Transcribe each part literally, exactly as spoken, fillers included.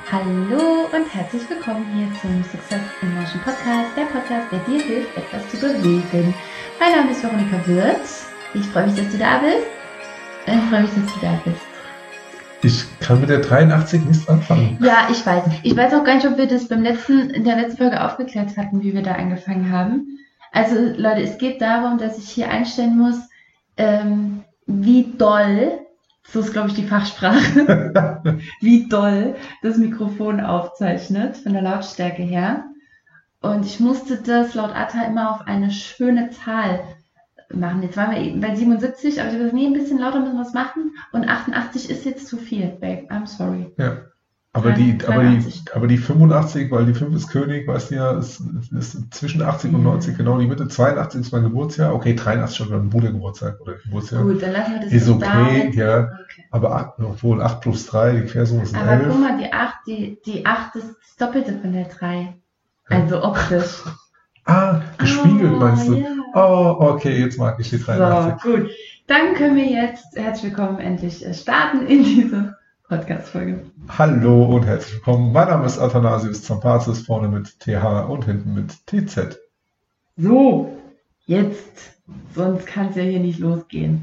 Hallo und herzlich willkommen hier zum Success in Motion Podcast, der Podcast, der dir hilft, etwas zu bewegen. Mein Name ist Veronika Wirth. Ich freue mich, dass du da bist. Ich freue mich, dass du da bist. Ich kann mit der dreiundachtzig nichts anfangen. Ja, ich weiß. Ich weiß auch gar nicht, ob wir das beim letzten, in der letzten Folge aufgeklärt hatten, wie wir da angefangen haben. Also Leute, es geht darum, dass ich hier einstellen muss, ähm, wie doll, so ist glaube ich die Fachsprache, wie doll das Mikrofon aufzeichnet, von der Lautstärke her. Und ich musste das laut Atta immer auf eine schöne Zahl machen. Jetzt waren wir eben bei siebenundsiebzig, aber ich habe gesagt, nee, ein bisschen lauter müssen wir was machen. Und achtundachtzig ist jetzt zu viel, babe. I'm sorry. Ja. Aber die, aber, die, aber die fünfundachtzig, weil die fünf ist König, weißt du ja, ist, ist zwischen achtzig und neunzig genau die Mitte. zweiundachtzig ist mein Geburtsjahr. Okay, dreiundachtzig schon mein Brudergeburtstag oder Geburtsjahr. Gut, dann lassen wir das ist okay, damit. ja. Okay. Aber acht, obwohl acht plus drei, die Quersumme ist aber elf. guck mal, die acht, die, die acht ist das Doppelte von der drei. Also optisch. Ah, gespiegelt oh, meinst du? Ja. Oh, okay, jetzt mag ich die dreiundachtzig. So, gut. Dann können wir jetzt, herzlich willkommen, endlich starten in diese Podcast-Folge. Hallo und herzlich willkommen. Mein Name ist Athanasius Zampazis, vorne mit T H und hinten mit T Z. So, jetzt. Sonst kann es ja hier nicht losgehen.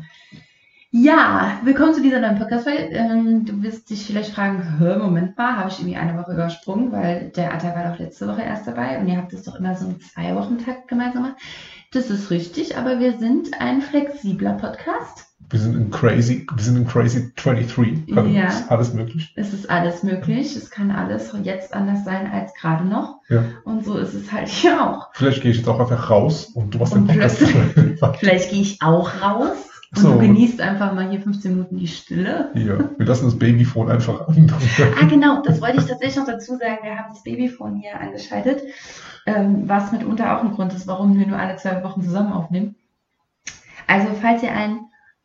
Ja, willkommen zu dieser neuen Podcast-Folge. Ähm, du wirst dich vielleicht fragen, hör, Moment mal, habe ich irgendwie eine Woche übersprungen, weil der Atta war doch letzte Woche erst dabei und ihr habt es doch immer so einen Zwei-Wochen-Takt gemeinsam gemacht. Das ist richtig, aber wir sind ein flexibler Podcast. Wir sind in Crazy, wir sind in Crazy dreiunddreißig. Also Ja. ist alles möglich. Es ist alles möglich. Es kann alles jetzt anders sein als gerade noch. Ja. Und so ist es halt hier auch. Vielleicht gehe ich jetzt auch einfach raus und du machst den Und Podcast. Vielleicht gehe ich auch raus und So. du genießt einfach mal hier fünfzehn Minuten die Stille. Ja, wir lassen das Babyphone einfach an. Ah, genau, das wollte ich tatsächlich noch dazu sagen. Wir haben das Babyphone hier angeschaltet, ähm, was mitunter auch ein Grund ist, warum wir nur alle zwei Wochen zusammen aufnehmen. Also, falls ihr ein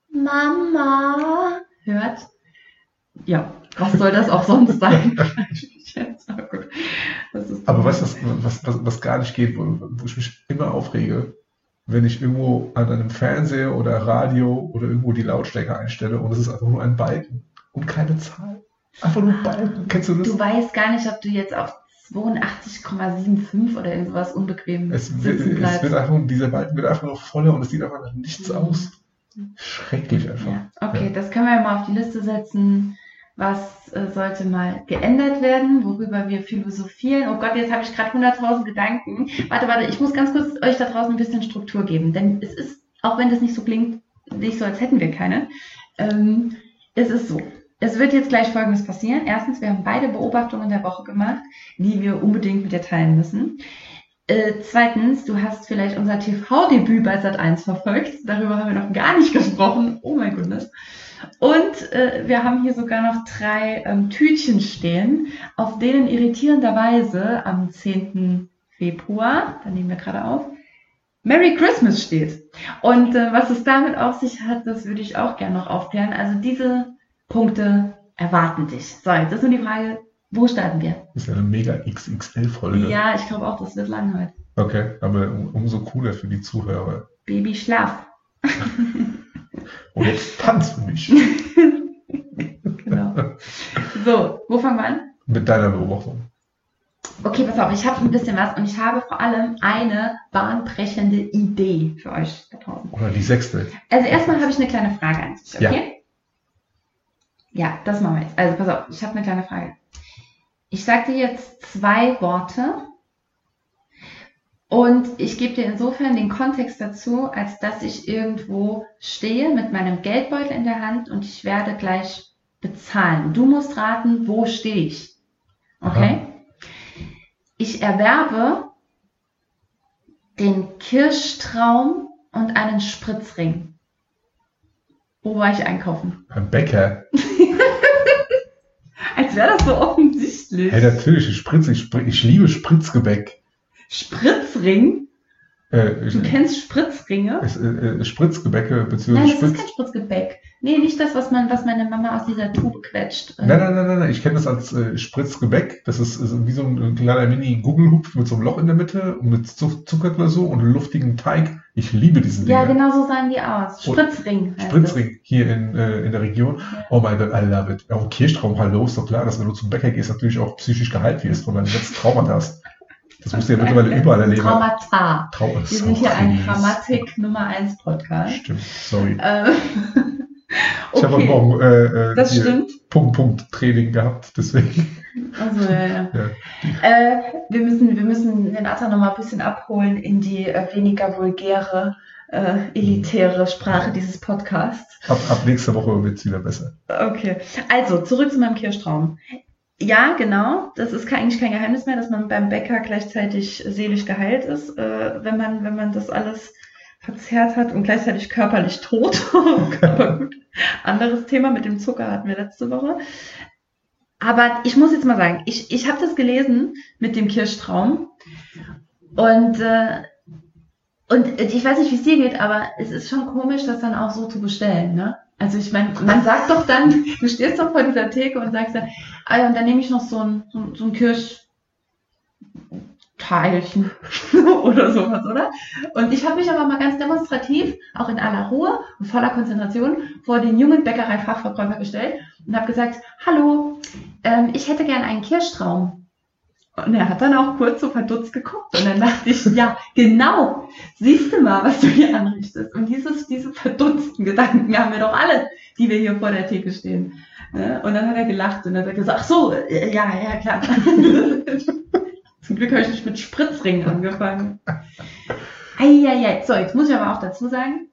Mama hört, ja, was soll das auch sonst sein? das ist Aber weißt du, was, was, was gar nicht geht, wo, wo ich mich immer aufrege? Wenn ich irgendwo an einem Fernseher oder Radio oder irgendwo die Lautstärke einstelle und es ist einfach nur ein Balken und keine Zahl. Einfach nur ein Balken. Kennst du das? Du weißt gar nicht, ob du jetzt auf zweiundachtzig Komma fünfundsiebzig oder irgendwas unbequem Es wird, sitzen bleibst. es wird einfach, dieser Balken wird einfach noch voller und es sieht einfach nach nichts aus. Schrecklich einfach. Ja. Okay, Ja. das können wir mal auf die Liste setzen. Was äh, sollte mal geändert werden, worüber wir philosophieren? Oh Gott, jetzt habe ich gerade hunderttausend Gedanken. Warte, warte, ich muss ganz kurz euch da draußen ein bisschen Struktur geben. Denn es ist, auch wenn das nicht so klingt, nicht so, als hätten wir keine, ähm, es ist so. Es wird jetzt gleich Folgendes passieren. Erstens, wir haben beide Beobachtungen der Woche gemacht, die wir unbedingt mit dir teilen müssen. Äh, zweitens, du hast vielleicht unser T V-Debüt bei Sat eins verfolgt. Darüber haben wir noch gar nicht gesprochen. Oh mein Gott. Und äh, wir haben hier sogar noch drei ähm, Tütchen stehen, auf denen irritierenderweise am zehnten Februar, da nehmen wir gerade auf, Merry Christmas steht. Und äh, was es damit auf sich hat, das würde ich auch gerne noch aufklären. Also diese Punkte erwarten dich. So, jetzt ist nur die Frage, wo starten wir? Das ist ja eine mega X X L-Folge. Ja, ich glaube auch, das wird lang heute. Okay, aber um, umso cooler für die Zuhörer. Baby, schlaf. Und jetzt tanz für mich. Genau. So, wo fangen wir an? Mit deiner Beobachtung. Okay, pass auf, ich habe ein bisschen was und ich habe vor allem eine bahnbrechende Idee für euch da draußen. Oder die sechste. Also erstmal habe ich eine kleine Frage an dich, okay? Ja. Ja, das machen wir jetzt. Also pass auf, ich habe eine kleine Frage. Ich sage dir jetzt zwei Worte und ich gebe dir insofern den Kontext dazu, als dass ich irgendwo stehe mit meinem Geldbeutel in der Hand und ich werde gleich bezahlen. Du musst raten, wo stehe ich. Okay? Aha. Ich erwerbe den Kirschtraum und einen Spritzring. Wo war ich einkaufen? Beim Bäcker. Als wäre das so offensichtlich. Hey, natürlich, ich, Spritz, ich, ich liebe Spritzgebäck. Spritzring? Äh, ich, du kennst Spritzringe? Es, äh, Spritzgebäcke, beziehungsweise Nein, das Spritz... ist kein Spritzgebäck. Nee, nicht das, was man, was meine Mama aus dieser Tube quetscht. Nein, nein, nein, nein, nein. Ich kenne das als äh, Spritzgebäck. Das ist, ist wie so ein, ein kleiner Mini-Gugelhupf mit so einem Loch in der Mitte und mit Zu- Zuckerglasur und einem luftigen Teig. Ich liebe diesen Ja, Dinger. genau so sahen die aus. Spritzring. heißt Spritzring hier in, äh, in der Region. Ja. Oh mein Gott, I love it. Auch Kirschtraum, hallo, ist doch klar, dass wenn du zum Bäcker gehst, natürlich auch psychisch geheilt wirst von deinen letzten Traumata hast. Das musst du ja mittlerweile überall erleben. Traumata. Trau Wir sind hier ein Grammatik Nummer eins Podcast. Stimmt, sorry. Ähm, Ich habe okay, heute Morgen äh, äh, das hier stimmt. Punkt, Punkt Training gehabt, deswegen. Also, ja, ja. Ja. Äh, wir, müssen, wir müssen den Atta noch mal ein bisschen abholen in die äh, weniger vulgäre, äh, elitäre Sprache dieses Podcasts. Ab, ab nächster Woche wird es wieder besser. Okay, also zurück zu meinem Kirschtraum. Ja, genau, das ist kein, eigentlich kein Geheimnis mehr, dass man beim Bäcker gleichzeitig seelisch geheilt ist, äh, wenn man, wenn man das alles verzehrt hat und gleichzeitig körperlich tot. Aber gut, anderes Thema mit dem Zucker hatten wir letzte Woche. Aber ich muss jetzt mal sagen, ich, ich habe das gelesen mit dem Kirschtraum und, äh, und ich weiß nicht, wie es dir geht, aber es ist schon komisch, das dann auch so zu bestellen, ne? Also ich meine, man sagt doch dann, du stehst doch vor dieser Theke und sagst dann, ah ja, und dann nehme ich noch so ein, so, ein- so ein Kirschteilchen oder sowas, oder? Und ich habe mich aber mal ganz demonstrativ, auch in aller Ruhe und voller Konzentration, vor den jungen Bäckerei-Fachverkäufer gestellt und habe gesagt, hallo, ähm, ich hätte gern einen Kirschtraum. Und er hat dann auch kurz so verdutzt geguckt und dann dachte ich, ja, genau, siehst du mal, was du hier anrichtest. Und dieses, diese verdutzten Gedanken haben wir doch alle, die wir hier vor der Theke stehen. Ne? Und dann hat er gelacht und dann hat er gesagt, ach so, äh, ja, ja, klar. Zum Glück habe ich nicht mit Spritzringen angefangen. Eieiei. So, jetzt muss ich aber auch dazu sagen,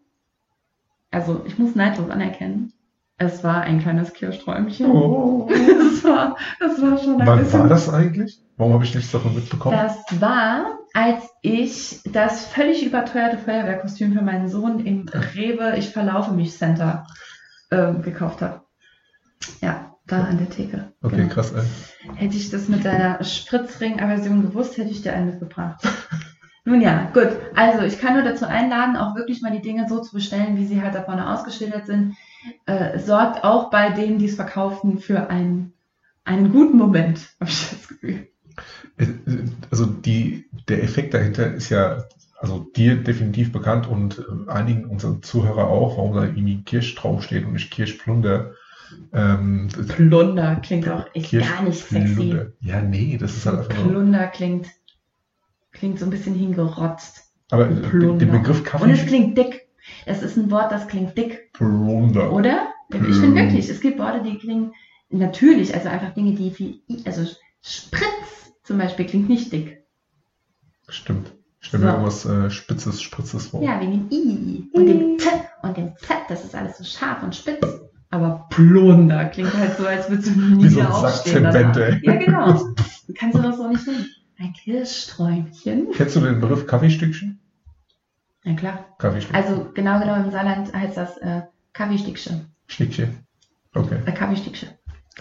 also ich muss neidlos anerkennen, es war ein kleines Kirschträumchen. Oh. Es war, es war schon ein Wann bisschen... war das eigentlich? Warum habe ich nichts davon mitbekommen? Das war, als ich das völlig überteuerte Feuerwehrkostüm für meinen Sohn im Rewe Ich verlaufe mich Center äh, gekauft habe. Ja, da an der Theke. Okay, Genau. krass, ey. Hätte ich das mit deiner Spritzring-Aversion gewusst, hätte ich dir einen mitgebracht. Nun ja, gut. Also ich kann nur dazu einladen, auch wirklich mal die Dinge so zu bestellen, wie sie halt da vorne ausgeschildert sind. Äh, sorgt auch bei denen, die es verkaufen, für einen, einen guten Moment, habe ich das Gefühl. Also die, der Effekt dahinter ist ja, also dir definitiv bekannt und äh, einigen unserer Zuhörer auch, warum da irgendwie Kirschtraum steht und nicht Kirschplunder. Ähm, Plunder klingt auch echt gar nicht sexy. Kirschplunder. Ja, nee, das ist halt einfach nur. Plunder klingt, klingt so ein bisschen hingerotzt. Aber äh, Plunder. den Begriff Und es Kaffee. klingt dick. Es ist ein Wort, das klingt dick, Plunder. oder? Ich Plun- finde wirklich, es gibt Worte, die klingen natürlich, also einfach Dinge, die wie, I- also Spritz zum Beispiel klingt nicht dick. Stimmt. Stell mir So. irgendwas äh, Spitzes, Spritzes vor. Ja, wegen dem I und dem Z und dem Z, das ist alles so scharf und spitz. Aber Plunder klingt halt so, als würdest du nie Wie so ein wieder Sack aufstehen. Zement, danach. ey. Ja, genau. Du kannst du das so nicht nennen. Ein Kirschsträumchen. Kennst du den Begriff Kaffeestückchen? Ja, klar. Kaffeestückchen. Also genau genau im Saarland heißt das äh, Kaffeestickchen. Stückchen. Okay. Äh, Kaffeestickchen.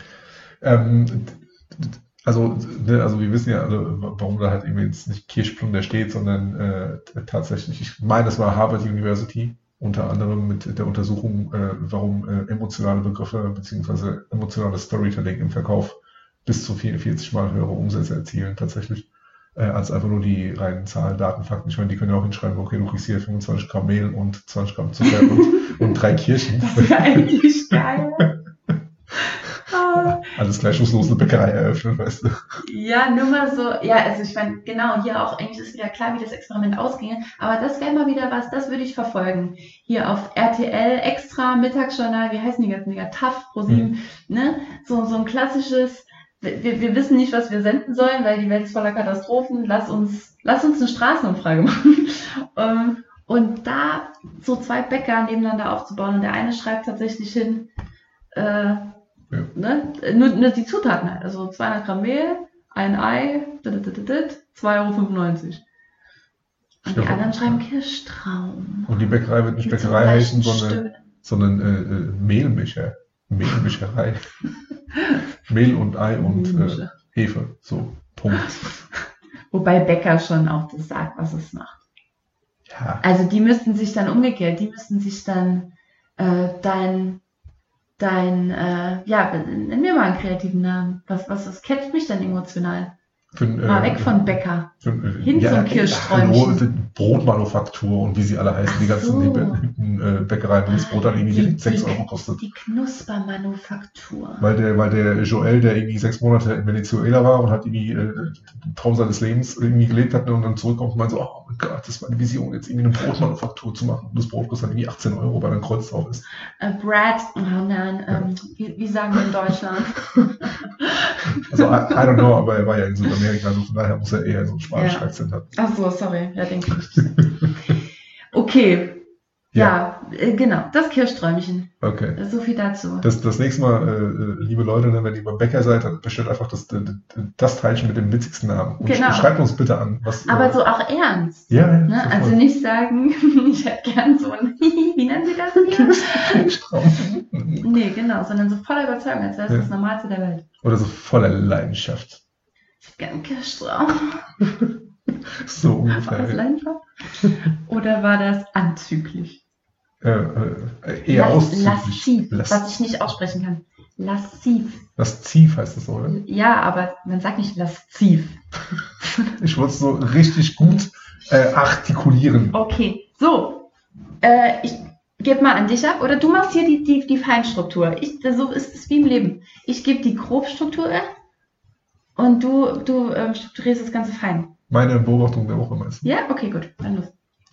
Ähm, d- d- also, ne, also wir wissen ja alle, warum da halt eben jetzt nicht Kirschplunder steht, sondern äh, t- tatsächlich, ich meine, es war Harvard University, unter anderem mit der Untersuchung, äh, warum äh, emotionale Begriffe bzw. emotionales Storytelling im Verkauf bis zu vierundvierzig Mal höhere Umsätze erzielen tatsächlich, äh, als einfach nur die reinen Zahlen, Daten, Fakten. Ich meine, die können ja auch hinschreiben, okay, du kriegst hier fünfundzwanzig Gramm Mehl und zwanzig Gramm Zucker und, und drei Kirschen. Das ist ja eigentlich geil. Ah, Alles gleich muss los eine Bäckerei eröffnen, weißt du. ja, nur mal so, ja, also ich meine, genau, hier auch eigentlich ist wieder klar, wie das Experiment ausginge, aber das wäre mal wieder was, das würde ich verfolgen. Hier auf R T L, Extra, Mittagsjournal, wie heißen die ganzen Dinger, T A F, ProSieben, ne, so, so ein klassisches, wir, wir wissen nicht, was wir senden sollen, weil die Welt ist voller Katastrophen, lass uns, lass uns eine Straßenumfrage machen. Ähm, Und da so zwei Bäcker nebeneinander aufzubauen und der eine schreibt tatsächlich hin, äh, Ja. ne, nur, nur die Zutaten halt, also zweihundert Gramm Mehl, ein Ei, zwei Euro fünfundneunzig. Und die Ja. anderen schreiben Kirschtraum. Und die Bäckerei wird nicht Mit so Bäckerei heißen, leichten sondern, Stöhnen. sondern äh, äh, Mehlmischer. Mehlmischerei. Mehl und Ei und äh, Mehlmischer. Hefe. So, Punkt. Wobei Bäcker schon auch das sagt, was es macht. Ja, Also die müssten sich dann umgekehrt, die müssten sich dann äh, dein dein, äh, ja, nenn mir mal einen kreativen Namen. Was, was, was catcht mich denn emotional? Für, Mal äh, weg von Bäcker. Für, äh, Hin zum Kirschsträumchen. Hallo, Brotmanufaktur und wie sie alle heißen, Ach die ganzen so. hippen äh, Bäckereien, wo das Brot dann irgendwie Die- direkt sechs die- Euro kostet. Die Knuspermanufaktur. Weil der, weil der Joel, der irgendwie sechs Monate in Venezuela war und hat irgendwie äh, den Traum seines Lebens irgendwie gelebt hat und dann zurückkommt und meint so, oh mein Gott, das ist meine Vision, jetzt irgendwie eine Brotmanufaktur zu machen. Und das Brot kostet dann irgendwie achtzehn Euro, weil ein Kreuz drauf ist. Äh, Brad, oh nein, ähm, wie, wie sagen wir in Deutschland? Also, I, I don't know, aber er war ja in Südamerika, also von daher muss er eher so einen spanischen Ja. Akzent haben. Ach so, sorry, ja, denke ich. Okay, ja, äh, genau, das Kirschsträumchen. Okay. So viel dazu. Das, das nächste Mal, äh, liebe Leute, ne, wenn ihr beim Bäcker seid, dann bestellt einfach das, das, das Teilchen mit dem witzigsten Namen. Und Genau. sch- schreibt uns bitte an. Was, Aber äh, so auch ernst. ja, ja, Ne? sofort. Also nicht sagen, ich hätte gern so ein, wie nennen Sie das hier? Kirschtraum. Nee, genau, sondern so voller Überzeugung, als wäre es Ja. das Normalste der Welt. Oder so voller Leidenschaft. Ich hätte gern einen Kirschtraum. So War das ungefähr. Leidenschaft? Oder war das anzüglich? Äh, äh, eher Las- auszüglich. Lassiv, Las- was ich nicht aussprechen kann. Lassiv. Lasziv heißt das, oder? Ja, aber man sagt nicht lasziv. Ich wollte es so richtig gut äh, artikulieren. Okay, so. Äh, ich gebe mal an dich ab. Oder du machst hier die, die, die Feinstruktur. Ich, so ist es wie im Leben. Ich gebe die Grobstruktur und du, du ähm, strukturierst das Ganze fein. Meine Beobachtung der Woche meinst du? Ja? Okay, gut. Dann los.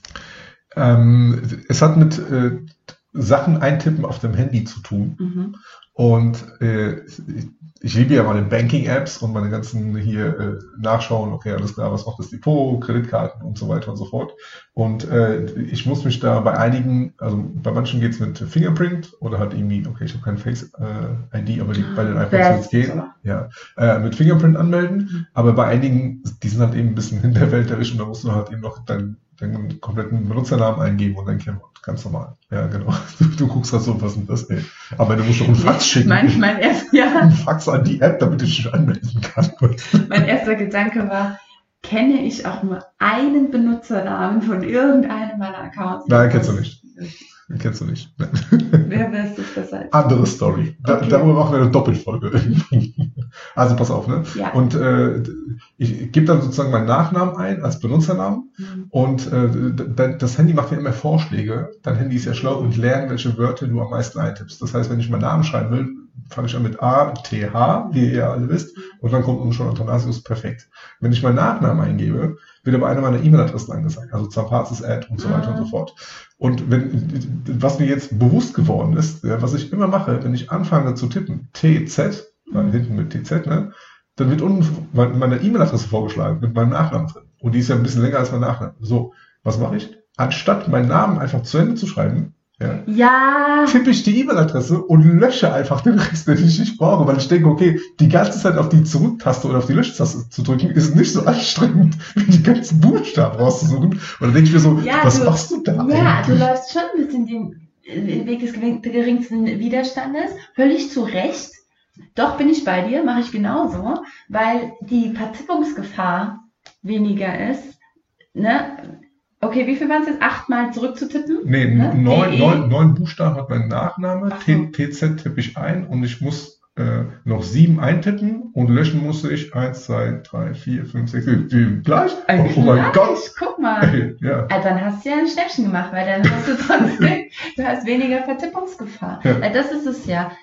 Ähm, es hat mit äh, Sachen eintippen auf dem Handy zu tun. Mhm. Und äh, ich liebe ja meine Banking-Apps und meine ganzen hier äh, nachschauen, okay, alles klar, was macht das Depot, Kreditkarten und so weiter und so fort. Und äh, ich muss mich da bei einigen, also bei manchen geht es mit Fingerprint oder halt irgendwie, okay, ich habe kein Face-I D, aber die, bei den iPhones wird es gehen, ja, äh, mit Fingerprint anmelden. Aber bei einigen, die sind halt eben ein bisschen in der Welt erwischt und da musst du halt eben noch deinen deinen kompletten Benutzernamen eingeben und dein Kennwort. Ganz normal. Ja, genau. Du, du guckst halt so, was ist denn das, ey? Aber du musst doch einen Fax schicken. Mein, mein, erst, ja, Ein Fax an die App, damit ich dich anmelden kann. mein erster Gedanke war, kenne ich auch nur einen Benutzernamen von irgendeinem meiner Accounts? Nein, kennst du nicht. Kennst du nicht. Wer weiß das besser als Andere Story. Da, Okay. Darüber machen wir eine Doppelfolge irgendwie. Also pass auf, ne? Ja. Und äh, ich gebe dann sozusagen meinen Nachnamen ein als Benutzernamen Mhm. und äh, d- das Handy macht mir immer Vorschläge. Dein Handy ist ja schlau und lernt, welche Wörter du am meisten eintippst. Das heißt, wenn ich meinen Namen schreiben will, fange ich an mit A, T, H, wie ihr ja alle wisst, und dann kommt unten schon Athanasius, perfekt. Wenn ich meinen Nachnamen eingebe, wird aber eine meiner E-Mail-Adressen angesagt, also Zampazis Ad und so weiter und so fort. Und wenn, was mir jetzt bewusst geworden ist, ja, was ich immer mache, wenn ich anfange zu tippen, T Z, weil hinten mit T Z, ne, dann wird unten meine E-Mail-Adresse vorgeschlagen mit meinem Nachnamen drin. Und die ist ja ein bisschen länger als mein Nachname. So, was mache ich? Anstatt meinen Namen einfach zu Ende zu schreiben, ja, Ja, tippe ich die E-Mail-Adresse und lösche einfach den Rest, den ich nicht brauche, weil ich denke, okay, die ganze Zeit auf die Zurücktaste oder auf die Löschtaste zu drücken, ist nicht so anstrengend, wie die ganzen Buchstaben rauszusuchen. Und dann denke ich mir so, Ja, was du- machst du da ja, du eigentlich? läufst schon ein bisschen den den Weg des gering- geringsten Widerstandes. Völlig zu Recht. Doch bin ich bei dir, mache ich genauso, weil die Vertippungsgefahr weniger ist. Ne? Okay, wie viel waren es jetzt? Achtmal zurückzutippen? Nee, Ne? neun, D E? neun, neun Buchstaben hat mein Nachname, Ach so. T- TZ tippe ich ein und ich muss äh, noch sieben eintippen und löschen muss ich eins, zwei, drei, vier, fünf, sechs, sieben, sieben. Gleich? Ein Oh mein Gleich, Gott! Guck mal. Ey, ja. Also dann hast du ja ein Schnäppchen gemacht, weil dann hast du trotzdem, du hast weniger Vertippungsgefahr. Ja. Äh, Das ist es ja.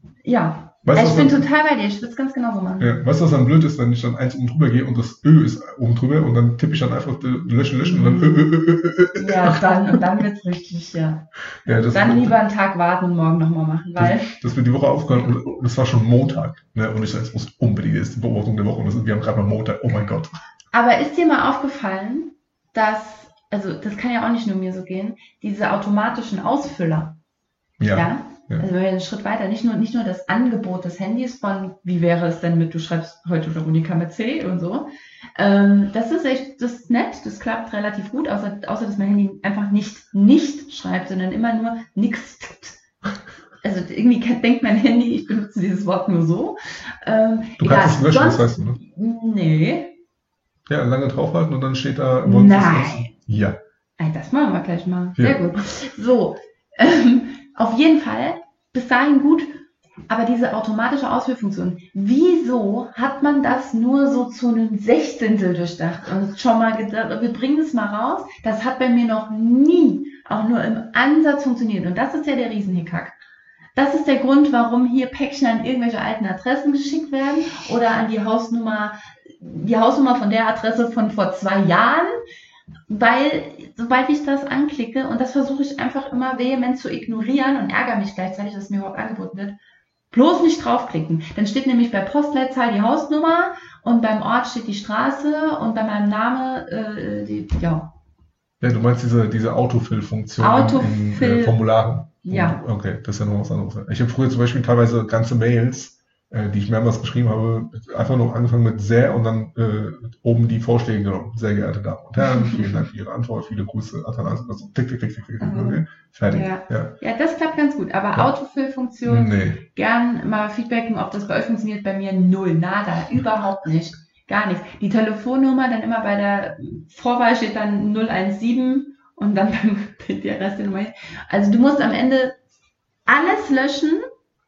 Ja, Weißt du, ich was bin dann- total bei dir. Ich würde es ganz genauso machen. Ja, weißt du, was dann blöd ist, wenn ich dann eins oben drüber gehe und das Ö ist oben drüber und dann tippe ich dann einfach äh, löschen, löschen und dann Ö, Ö, Ö, Ö, Ö, Ö. Ja, dann, und dann wird es richtig, ja. Ja, das, Dann lieber einen Tag warten und morgen nochmal machen, weil, das wird die Woche aufgehört und, und es war schon Montag. Ne? Und ich sage, es muss unbedingt, das ist die Beobachtung der Woche und das ist, wir haben gerade mal Montag, oh mein Gott. aber ist dir mal aufgefallen, dass, also das kann ja auch nicht nur mir so gehen, diese automatischen Ausfüller, Ja, ja? ja. Also wenn wir einen Schritt weiter, nicht nur, nicht nur das Angebot des Handys von, wie wäre es denn mit, du schreibst heute Veronika mit C und so, ähm, das ist echt, das ist nett, das klappt relativ gut, außer, außer dass mein Handy einfach nicht nicht schreibt, sondern immer nur nix tippt. Also irgendwie kann, denkt mein Handy, ich benutze dieses Wort nur so. Ähm, Du egal, kannst es löschen, sonst, das weißt du, ne? Nee. Ja, lange draufhalten und dann steht da, Nein. wolltest du es löschen? Ja. Ey, das machen wir gleich mal. Ja. Sehr gut. So, ähm, auf jeden Fall bis dahin gut, aber diese automatische Ausführfunktion, wieso hat man das nur so zu einem Sechzehntel durchdacht und schon mal gedacht, wir bringen es mal raus, das hat bei mir noch nie, auch nur im Ansatz funktioniert und das ist ja der Riesenhickhack. Das ist der Grund, warum hier Päckchen an irgendwelche alten Adressen geschickt werden oder an die Hausnummer, die Hausnummer von der Adresse von vor zwei Jahren, weil sobald ich das anklicke, und das versuche ich einfach immer vehement zu ignorieren und ärgere mich gleichzeitig, dass mir überhaupt angeboten wird, bloß nicht draufklicken. Dann steht nämlich bei Postleitzahl die Hausnummer und beim Ort steht die Straße und bei meinem Namen äh, die, ja. Ja, du meinst diese, diese Autofill-Funktion Autofill. in, in äh, Formularen? Ja. Okay, das ist ja noch was anderes. Ich habe früher zum Beispiel teilweise ganze Mails, äh, die ich mehrmals geschrieben habe, einfach nur angefangen mit sehr und dann äh, oben die Vorschläge genommen. Sehr geehrte Damen und Herren, vielen Dank für Ihre Antwort, viele Grüße, Athanas, also tick, tick, tick, tick, tick, Mhm. okay, fertig. Ja. Ja. ja, das klappt ganz gut, aber Ja. Autofill-Funktion, Nee. gern mal feedbacken, ob das bei euch funktioniert, bei mir null, nada, überhaupt nicht, gar nichts. Die Telefonnummer, dann immer bei der Vorwahl steht dann null eins sieben und dann beim der Rest der Nummer. Also du musst am Ende alles löschen,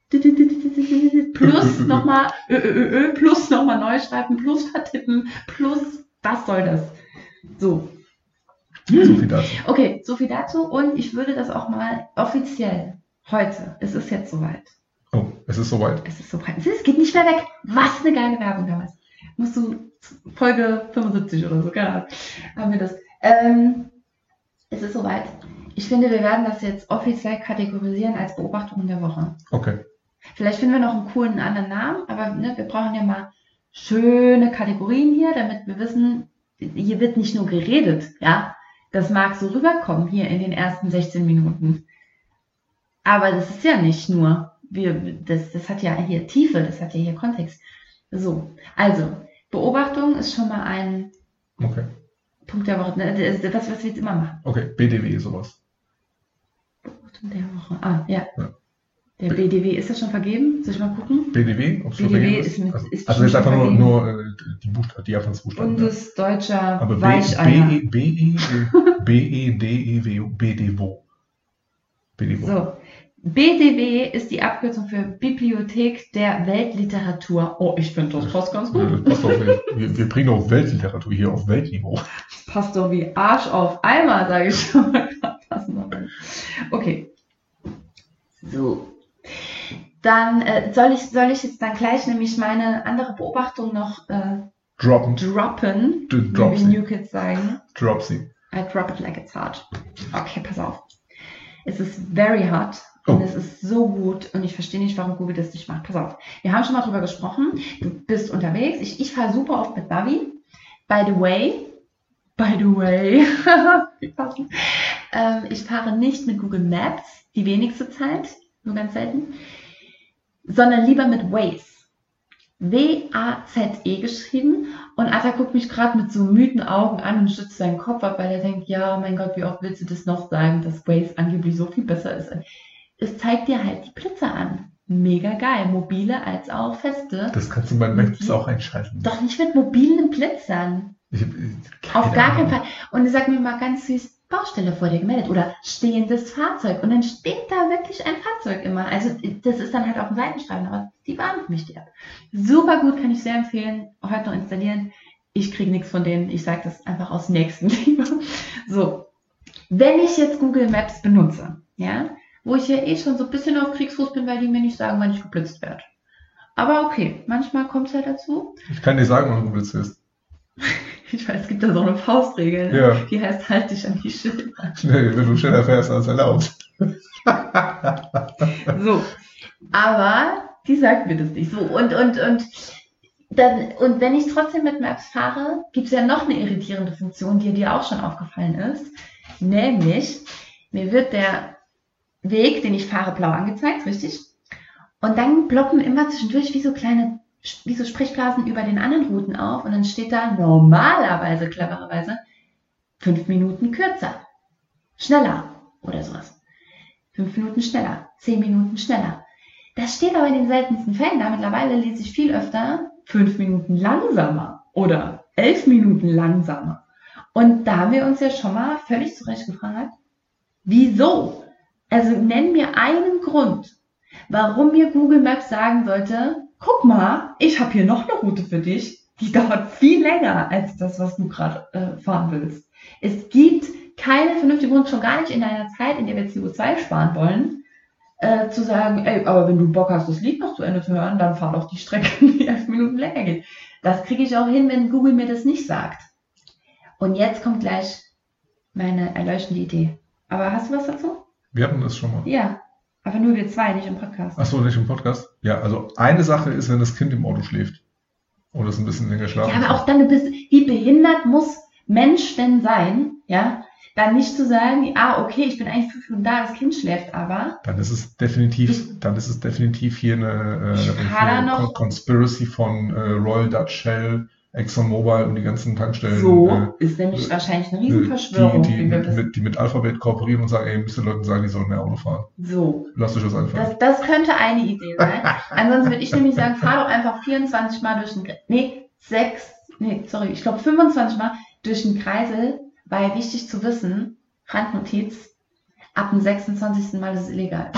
plus nochmal, plus nochmal neu schreiben, plus vertippen, plus, was soll das? So. So viel dazu. Okay, so viel dazu und ich würde das auch mal offiziell heute, es ist jetzt soweit, Oh, es ist soweit. es ist soweit, es ist, geht nicht mehr weg, was eine geile Werbung damals. Musst du Folge fünfundsiebzig oder so, keine Ahnung, haben wir das. Ähm, es ist soweit. Ich finde, wir werden das jetzt offiziell kategorisieren als Beobachtung der Woche. Okay. Vielleicht finden wir noch einen coolen anderen Namen, aber ne, wir brauchen ja mal schöne Kategorien hier, damit wir wissen, hier wird nicht nur geredet, ja. Das mag so rüberkommen hier in den ersten sechzehn Minuten. Aber das ist ja nicht nur, wir, das, das hat ja hier Tiefe, das hat ja hier Kontext. So, also, Beobachtung ist schon mal ein Okay. Punkt der Woche, ne, das, was, was wir jetzt immer machen. Okay, B D W, sowas. Beobachtung der Woche, ah, ja. Ja. Der B D W, ist das schon vergeben? Soll ich mal gucken? B D W, ob es schon B D W vergeben ist mit- also, ist also jetzt schon einfach nur, vergeben. nur äh, die, Buchst die Anfangsbuchstaben. Ja. Bundesdeutscher Aber B, Weicheier. B, E, B, E, B, E, D, E, W, B, D, W. B, D, W. So, B D W ist die Abkürzung für Bibliothek der Weltliteratur. Oh, ich finde, das passt ganz Ja, gut. das passt auf, wir, wir bringen auch Weltliteratur hier auf Weltniveau. Passt doch wie Arsch auf Eimer, sage ich schon mal. Passen wir mal. Okay. So. Dann äh, soll ich soll ich jetzt dann gleich nämlich meine andere Beobachtung noch äh, Droppen. droppen, D- wie drop wir sie. New Kids sagen. Drop sie. I drop it like it's hot. Okay, pass auf. Es ist very hot und Oh. es ist so gut und ich verstehe nicht, warum Google das nicht macht. Pass auf. Wir haben schon mal drüber gesprochen. Du bist unterwegs. Ich, ich fahre super oft mit Navi. By the way, by the way, wie passend. Ähm, ich fahre nicht mit Google Maps, die wenigste Zeit, nur ganz selten, sondern lieber mit Waze. W A Z E geschrieben und Atta guckt mich gerade mit so müden Augen an und stützt seinen Kopf ab, weil er denkt, ja, mein Gott, wie oft willst du das noch sagen, dass Waze angeblich so viel besser ist. Es zeigt dir halt die Blitzer an. Mega geil, mobile als auch feste. Das kannst du bei Maps auch einschalten. Doch nicht mit mobilen Blitzern. Ich, ich, Auf gar keinen Ahnung. Fall. Und er sagt mir mal ganz süß, Baustelle vor dir gemeldet oder stehendes Fahrzeug. Und dann steht da wirklich ein Fahrzeug immer. Also das ist dann halt auf dem Seitenstreifen, aber die warnt mich die ab. Super gut, kann ich sehr empfehlen. Heute noch installieren. Ich kriege nichts von denen. Ich sage das einfach aus Nächstenliebe. So, wenn ich jetzt Google Maps benutze, ja, wo ich ja eh schon so ein bisschen auf Kriegsfuß bin, weil die mir nicht sagen, wann ich geblitzt werde. Aber okay, manchmal kommt es halt dazu. Ich kann dir sagen, wann du willst bist. Ich weiß, es gibt da so eine Faustregel, Ja. die heißt, halt dich an die Schilder. Schnell, wenn du schneller fährst als erlaubt. So, aber die sagt mir das nicht so. Und, und, und, dann, und wenn ich trotzdem mit Maps fahre, gibt es ja noch eine irritierende Funktion, die dir auch schon aufgefallen ist. Nämlich, mir wird der Weg, den ich fahre, blau angezeigt, richtig? Und dann ploppen immer zwischendurch wie so kleine, wie so Sprechblasen über den anderen Routen auf. Und dann steht da normalerweise, clevererweise, fünf Minuten kürzer, schneller oder sowas. Fünf Minuten schneller, zehn Minuten schneller. Das steht aber in den seltensten Fällen. Da mittlerweile lese ich viel öfter fünf Minuten langsamer oder elf Minuten langsamer. Und da haben wir uns ja schon mal völlig zu Recht gefragt, wieso? Also nenn mir einen Grund, Warum mir Google Maps sagen sollte, guck mal, ich habe hier noch eine Route für dich, die dauert viel länger als das, was du gerade äh, fahren willst. Es gibt keine vernünftige Grund, schon gar nicht in einer Zeit, in der wir C O zwei sparen wollen, äh, zu sagen, ey, aber wenn du Bock hast, das Lied noch zu Ende zu hören, dann fahr doch die Strecke, die elf Minuten länger geht. Das kriege ich auch hin, wenn Google mir das nicht sagt. Und jetzt kommt gleich meine erleuchtende Idee. Aber hast du was dazu? Wir hatten das schon mal. Ja, aber nur wir zwei, nicht im Podcast. Achso, nicht im Podcast? Ja, also eine Sache ist, wenn das Kind im Auto schläft. Oder es ein bisschen länger schlafen. Ja, aber auch dann, du bist, wie behindert muss Mensch denn sein, ja, dann nicht zu sagen, ah, okay, ich bin eigentlich fünf Minuten da, das Kind schläft aber. Dann ist es definitiv, Ich- dann ist es definitiv hier eine, äh, Ich hier war da eine noch- Con- Conspiracy von äh, Royal Dutch Shell, ExxonMobil und die ganzen Tankstellen. So äh, ist nämlich äh, wahrscheinlich eine die, Riesenverschwörung. die, wie wir mit, das- mit, die mit Alphabet kooperieren und sagen, ey, ihr müsst den Leuten sagen, die sollen mehr Auto fahren. So, Lasst euch das einfallen. das, das könnte eine Idee sein. Ansonsten würde ich nämlich sagen, fahr doch einfach vierundzwanzig Mal durch den Kreisel. Nee, sechs, nee, sorry, ich glaube fünfundzwanzig Mal durch den Kreisel, weil wichtig zu wissen, Randnotiz, ab dem sechsundzwanzigsten Mal ist es illegal.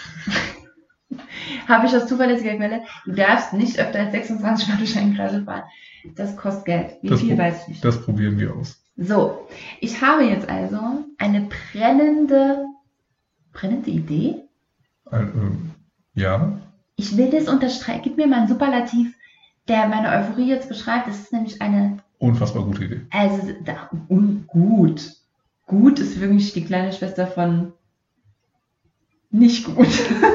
Habe ich aus zuverlässiger Quelle, du darfst nicht öfter als sechsundzwanzig Mal durch einen Kreisel fahren. Das kostet Geld. Wie Das viel, pro- weiß ich nicht. Das probieren wir aus. So, ich habe jetzt also eine brennende, brennende Idee. Ein, ähm, ja, Ich will das unterstreichen. Gib mir mal ein Superlativ, der meine Euphorie jetzt beschreibt. Das ist nämlich eine, unfassbar gute Idee. also da, un, gut. Gut ist wirklich die kleine Schwester von nicht gut.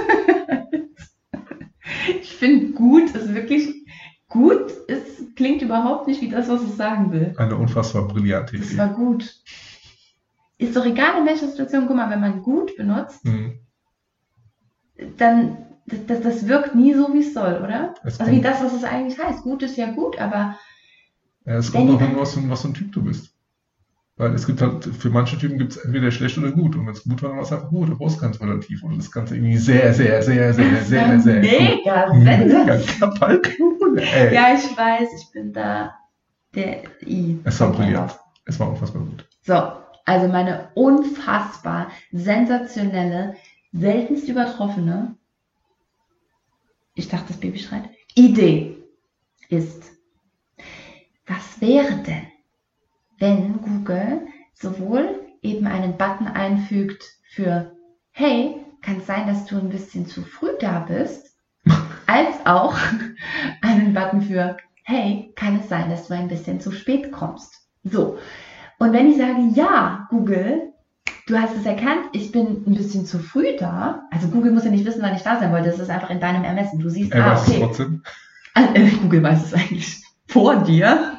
Ich finde, gut ist wirklich, gut ist, klingt überhaupt nicht wie das, was es sagen will. Eine unfassbar brillante Das Idee. war gut. Ist doch egal in welcher Situation, guck mal, wenn man gut benutzt, Mhm. dann, das, das wirkt nie so, wie es soll, oder? Es Also wie kommt, das, was es eigentlich heißt. Gut ist ja gut, aber ja, es wenn kommt auch die- hin, was, für- was für ein Typ du bist. Weil es gibt halt, für manche Typen gibt es entweder schlecht oder gut. Und wenn es gut war, dann war es einfach gut. Du brauchst kein Superlativ. Und das Ganze irgendwie sehr, sehr, sehr, sehr, sehr, sehr mega gut. Mega sensationell. Kapalknul, ey. Ja, ich weiß, ich bin da der I. Es war brillant. Es war unfassbar gut. So, also meine unfassbar sensationelle, seltenst übertroffene, ich dachte, das Baby schreit, Idee ist, was wäre denn, wenn Google sowohl eben einen Button einfügt für, hey, kann es sein, dass du ein bisschen zu früh da bist, als auch einen Button für, hey, kann es sein, dass du ein bisschen zu spät kommst. So, und wenn ich sage, ja, Google, du hast es erkannt, ich bin ein bisschen zu früh da, also Google muss ja nicht wissen, wann ich da sein wollte, das ist einfach in deinem Ermessen. Du siehst, Er ah, weiß es okay, trotzdem. äh, Google weiß es eigentlich vor dir.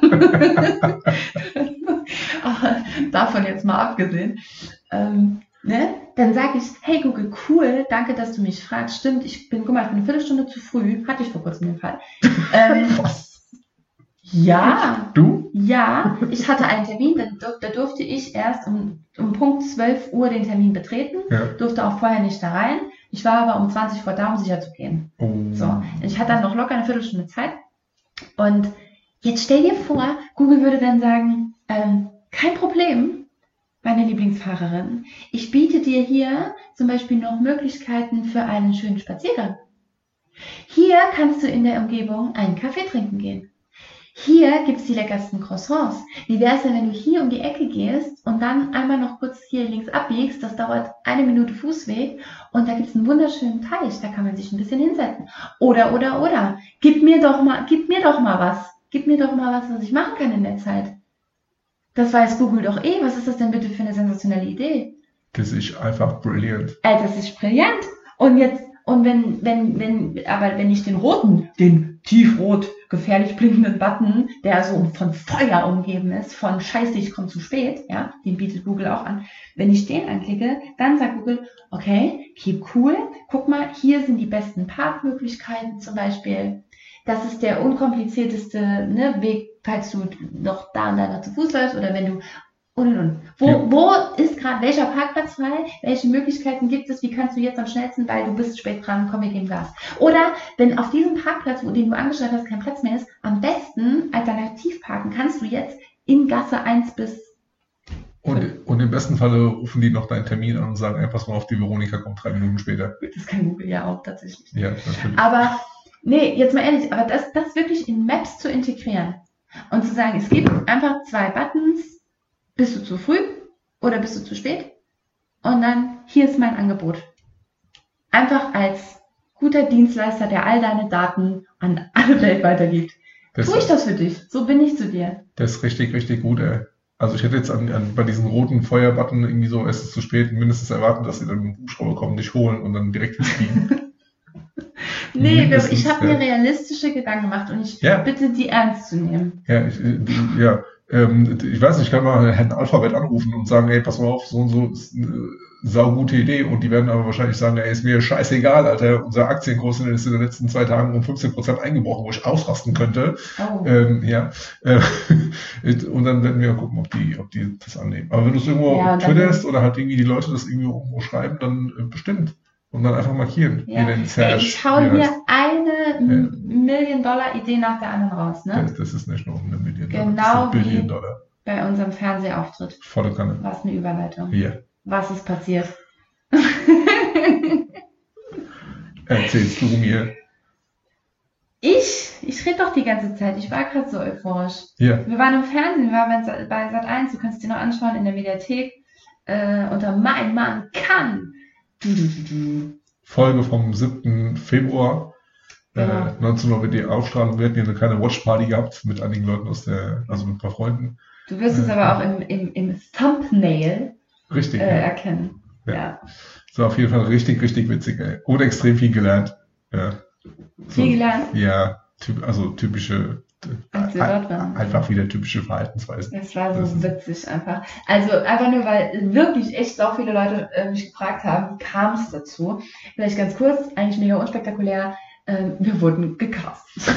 Aber davon jetzt mal abgesehen. Ähm, ne? Dann sage ich, hey Google, cool, danke, dass du mich fragst. Stimmt, ich bin, guck mal, ich bin eine Viertelstunde zu früh. Hatte ich vor kurzem den Fall. Ähm, Was? ja, Du? ja, ich hatte einen Termin, da, dur- da durfte ich erst um, um Punkt zwölf Uhr den Termin betreten, Ja. durfte auch vorher nicht da rein. Ich war aber um zwanzig vor da, um sicher zu gehen. Oh. So, ich hatte dann noch locker eine Viertelstunde Zeit. Und jetzt stell dir vor, Google würde dann sagen, ähm, kein Problem, meine Lieblingsfahrerin. Ich biete dir hier zum Beispiel noch Möglichkeiten für einen schönen Spaziergang. Hier kannst du in der Umgebung einen Kaffee trinken gehen. Hier gibt es die leckersten Croissants. Wie wäre es denn, wenn du hier um die Ecke gehst und dann einmal noch kurz hier links abbiegst? Das dauert eine Minute Fußweg und da gibt es einen wunderschönen Teich, da kann man sich ein bisschen hinsetzen. Oder, oder, oder. Gib mir doch mal, gib mir doch mal was. Gib mir doch mal was, was ich machen kann in der Zeit. Das weiß Google doch eh. Was ist das denn bitte für eine sensationelle Idee? Das ist einfach brilliant. Ey, das ist brillant. Und jetzt, und wenn, wenn, wenn, aber wenn ich den roten, den tiefrot, gefährlich blinkenden Button, der so von Feuer umgeben ist, von Scheiße, ich komme zu spät, ja, den bietet Google auch an. Wenn ich den anklicke, dann sagt Google, okay, keep cool, guck mal, hier sind die besten Parkmöglichkeiten zum Beispiel. Das ist der unkomplizierteste, ne, Weg, falls du noch da und da noch zu Fuß läufst oder wenn du und und und. Wo, Ja. wo ist gerade welcher Parkplatz frei? Welche Möglichkeiten gibt es? Wie kannst du jetzt am schnellsten, weil du bist spät dran, komm, wir geben Gas. Oder wenn auf diesem Parkplatz, wo den du angeschaut hast, kein Platz mehr ist, am besten alternativ parken kannst du jetzt in Gasse eins bis Und, und im besten Falle rufen die noch deinen Termin an und sagen, ey, pass mal auf, die Veronika kommt drei Minuten später. Das kann Google ja auch tatsächlich. Ja, natürlich. Aber, nee, jetzt mal ehrlich, aber das, das wirklich in Maps zu integrieren und zu sagen, es gibt einfach zwei Buttons, bist du zu früh oder bist du zu spät? Und dann, hier ist mein Angebot. Einfach als guter Dienstleister, der all deine Daten an alle Welt weitergibt. Das, Tue ich das für dich? So bin ich zu dir. Das ist richtig, richtig gut, ey. Also ich hätte jetzt an, an, bei diesen roten Feuerbutton irgendwie so, es ist zu spät, mindestens erwarten, dass sie dann mit dem Hubschrauber kommen, dich holen und dann direkt hinfliegen. Nee, wir, ich habe ja. mir realistische Gedanken gemacht und ich ja. bitte, die ernst zu nehmen. Ja, ich, ja. Ähm, ich weiß nicht, ich kann mal Herrn Alphabet anrufen und sagen, ey, pass mal auf, so und so ist eine saugute Idee. Und die werden aber wahrscheinlich sagen, ey, ist mir scheißegal, Alter, unser Aktienkurs ist in den letzten zwei Tagen um fünfzehn Prozent eingebrochen, wo ich ausrasten könnte. Oh. Ähm, ja. Und dann werden wir gucken, ob die, ob die das annehmen. Aber wenn du es irgendwo ja, twitterst oder halt irgendwie die Leute das irgendwie irgendwo schreiben, dann äh, bestimmt. Und dann einfach markieren. Ja. Den Serge, ich hau mir eine ja. Million-Dollar-Idee nach der anderen raus. Ne? Das, das ist nicht nur eine Million Dollar. Genau das sind wie Billion Dollar. Bei unserem Fernsehauftritt. Volle Kanne. Was eine Überleitung. Ja. Was ist passiert? Erzählst du mir. Ich? Ich rede doch die ganze Zeit. Ich war gerade so euphorisch. Ja. Wir waren im Fernsehen, wir waren bei, bei Sat eins. Du kannst es dir noch anschauen in der Mediathek. Äh, unter Mein Mann kann. Du, du, du, du. Folge vom siebten Februar. Genau. Äh, neunzehn Uhr wird die Ausstrahlung. Wir hatten ja eine kleine Watchparty gehabt mit einigen Leuten aus der, also mit ein paar Freunden. Du wirst es äh, aber auch im, im, im Thumbnail richtig, äh, ja. erkennen. Ja. Ja. Das war auf jeden Fall richtig, richtig witzig, ey. Und extrem viel gelernt. Ja. So, Viel gelernt? Ja, typ, also typische, Als wir dort waren. Einfach wieder typische Verhaltensweisen. Es war so Das witzig einfach. Also einfach nur, weil wirklich echt so viele Leute äh, mich gefragt haben, wie kam es dazu? Vielleicht ganz kurz, eigentlich mega unspektakulär, ähm, wir wurden gecastet.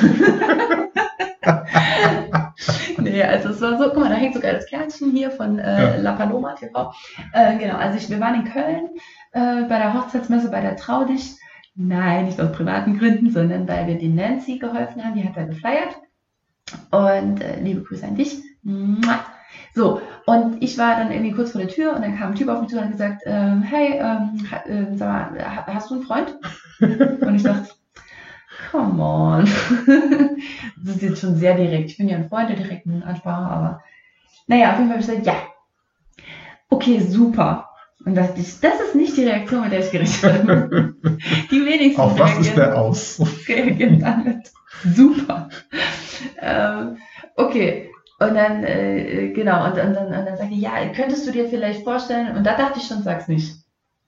Nee, also es war so, guck mal, da hängt sogar das Kärtchen hier von äh, Ja. La Paloma T V. Äh, genau, also ich, wir waren in Köln äh, bei der Hochzeitsmesse bei der Trau dich. Nein, nicht aus privaten Gründen, sondern weil wir den Nancy geholfen haben, die hat da geflyert. Und äh, liebe Grüße an dich. Mua. So, und ich war dann irgendwie kurz vor der Tür und dann kam ein Typ auf mich zu und hat gesagt, ähm, hey, ähm, ha, äh, sag mal, ha, hast du einen Freund? Und ich dachte, come on. Das ist jetzt schon sehr direkt. Ich bin ja ein Freund der direkten Ansprache, aber naja, auf jeden Fall habe ich gesagt, ja. Okay, super. Und dachte ich, das ist nicht die Reaktion, mit der ich gerechnet habe. Die wenigsten Auf was ist der aus? reagieren damit. Super. Ähm, okay. Und dann, äh, genau, und, und, dann, und dann sage ich, ja, könntest du dir vielleicht vorstellen, und da dachte ich schon, sag's nicht.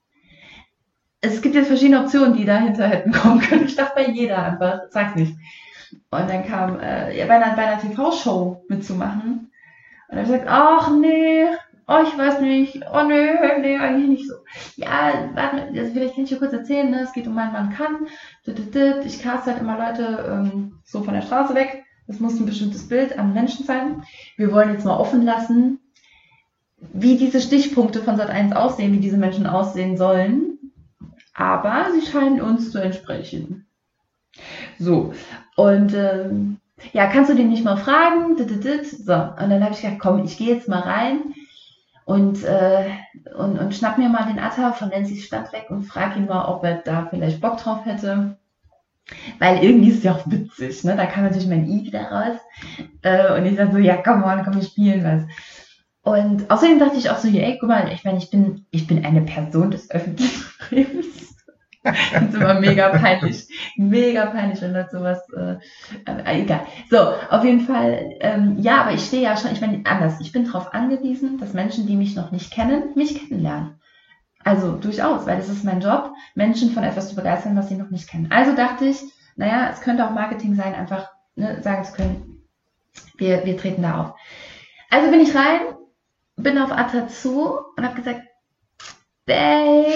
Es gibt jetzt verschiedene Optionen, die dahinter hätten kommen können. Ich dachte bei jeder einfach, sag's nicht. Und dann kam, äh, ja, bei einer, bei einer T V-Show mitzumachen. Und dann habe ich gesagt, ach nee, oh, ich weiß nicht, oh nee, nee, eigentlich nicht so. Ja, warte, also vielleicht kann ich dir kurz erzählen, ne? Es geht um Mein Mann kann. Ich cast halt immer Leute ähm, so von der Straße weg. Das muss ein bestimmtes Bild an Menschen sein. Wir wollen jetzt mal offen lassen, wie diese Stichpunkte von Sat eins aussehen, wie diese Menschen aussehen sollen. Aber sie scheinen uns zu entsprechen. So, und ähm, ja, kannst du den nicht mal fragen? So, und dann habe ich gedacht, komm, ich gehe jetzt mal rein und, äh, und, und schnapp mir mal den Atta von Nancy's Stand weg und frag ihn mal, ob er da vielleicht Bock drauf hätte. Weil irgendwie ist es ja auch witzig, ne? Da kam natürlich mein I wieder raus. Äh, und ich dachte so, ja, komm mal, komm, wir spielen was. Und außerdem dachte ich auch so, hier, ey, guck mal, ich meine, ich bin, ich bin eine Person des öffentlichen Lebens. Das ist immer mega peinlich. Mega peinlich, wenn das sowas, äh, äh, egal. So, auf jeden Fall, ähm, ja, aber ich stehe ja schon, ich meine, anders. Ich bin darauf angewiesen, dass Menschen, die mich noch nicht kennen, mich kennenlernen. Also durchaus, weil das ist mein Job, Menschen von etwas zu begeistern, was sie noch nicht kennen. Also dachte ich, naja, es könnte auch Marketing sein, einfach ne, sagen zu können, wir, wir treten da auf. Also bin ich rein, bin auf Atta zu und habe gesagt, Babe,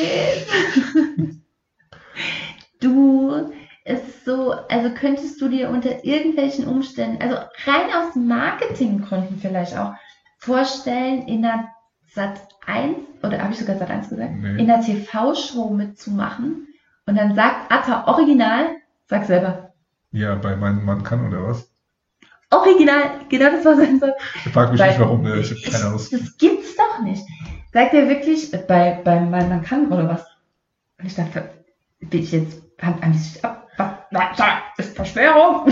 du, ist so, also könntest du dir unter irgendwelchen Umständen, also rein aus Marketinggründen vielleicht auch, vorstellen, in einer Sat eins, oder habe ich sogar Sat eins gesagt, Nee. in einer T V-Show mitzumachen und dann sagt Atta original, sag selber, Ja, bei meinem Mann kann oder was? Original, genau das war sein Satz. Ich frage mich Weil nicht, warum, ne? Ich habe ich, keine Ahnung. das gibt's doch nicht. Sagt er wirklich, bei, bei meinem Man kann oder was? Und ich dachte, bin ich jetzt, Hand an sich ab, das ist Verschwörung.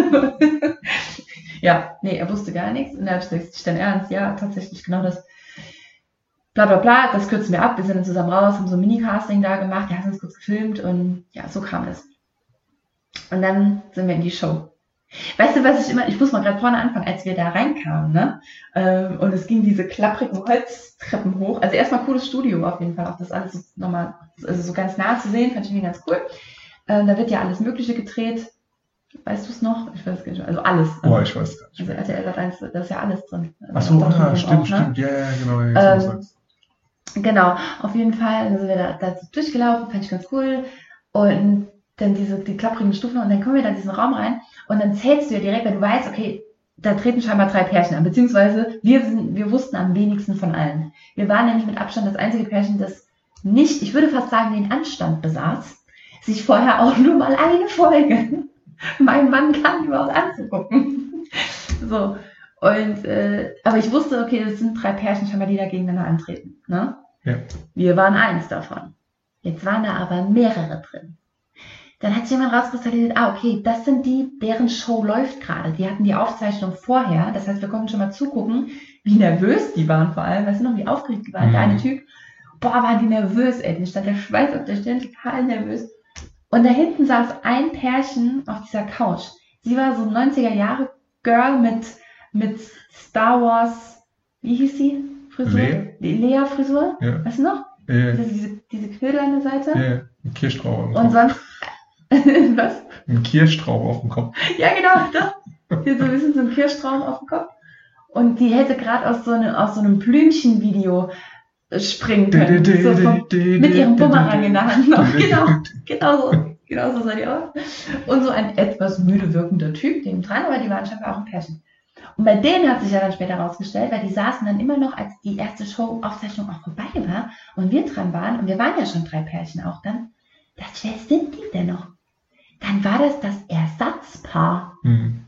Ja, nee, er wusste gar nichts. Und dann habe ich gesagt, ist dein Ernst? Ja, tatsächlich genau das. Bla bla bla, das kürzen wir ab. Wir sind dann zusammen raus, haben so ein Mini-Casting da gemacht, wir haben uns kurz gefilmt und ja, so kam es. Und dann sind wir in die Show. Weißt du, was ich immer, ich muss mal gerade vorne anfangen, als wir da reinkamen, ne? Ähm, und es ging diese klapprigen Holztreppen hoch. Also erstmal cooles Studio auf jeden Fall, auch das alles so nochmal, also so ganz nah zu sehen, fand ich irgendwie ganz cool. Ähm, da wird ja alles Mögliche gedreht. Weißt du es noch? Ich weiß gar nicht. Also alles. Boah, ich weiß gar nicht. Also R T L Sat eins, da ist ja alles drin. Achso, Also ah, stimmt, auch, ne? stimmt. Ja, ja, genau. Ja, Ähm, so sagst. Genau, auf jeden Fall, dann sind wir da, da durchgelaufen, fand ich ganz cool. Und dann diese die klapprigen Stufen und dann kommen wir da in diesen Raum rein und dann zählst du ja direkt, wenn du weißt, okay, da treten scheinbar drei Pärchen an, beziehungsweise wir, sind, wir wussten am wenigsten von allen. Wir waren nämlich mit Abstand das einzige Pärchen, das nicht, ich würde fast sagen, den Anstand besaß, sich vorher auch nur mal eine Folge mein Mann kann überhaupt anzugucken. So. Und, äh, aber ich wusste, okay, das sind drei Pärchen, scheinbar, die da gegeneinander antreten. Ne? Ja. Wir waren eins davon. Jetzt waren da aber mehrere drin. Dann hat sich jemand rauskristallisiert, ah, okay, das sind die, deren Show läuft gerade. Die hatten die Aufzeichnung vorher. Das heißt, wir konnten schon mal zugucken, wie nervös die waren vor allem. Weißt du noch, wie aufgeregt die waren? Mhm. Der eine Typ, boah, waren die nervös, ey. Da stand der Schweiß auf der Stirn, total nervös. Und da hinten saß ein Pärchen auf dieser Couch. Sie war so ein neunziger-Jahre-Girl mit, mit Star Wars, wie hieß sie? Frisur? Lea? Die Lea-Frisur? Ja. Weißt du noch? Ja, Diese, diese, diese Knödel an der Seite. ja, ein Kirschstrauch auf dem Und Kopf. sonst, was? Ein Kirschstrauch auf dem Kopf. Ja, genau, das. Hier so ein bisschen so ein Kirschstrauch auf dem Kopf. Und die hätte gerade aus so einem, aus so einem Blümchenvideo springen können. So vom, mit ihrem Bumerang in der Hand noch. Genau, genau so. Genau so sah die aus. Und so ein etwas müde wirkender Typ neben dran, aber die waren scheinbar auch ein Pärchen. Und bei denen hat sich ja dann später rausgestellt, weil die saßen dann immer noch, als die erste Show-Aufzeichnung auch vorbei war und wir dran waren, und wir waren ja schon drei Pärchen auch dann, dachte ich, wer sind die denn noch? Dann war das das Ersatzpaar. Mhm.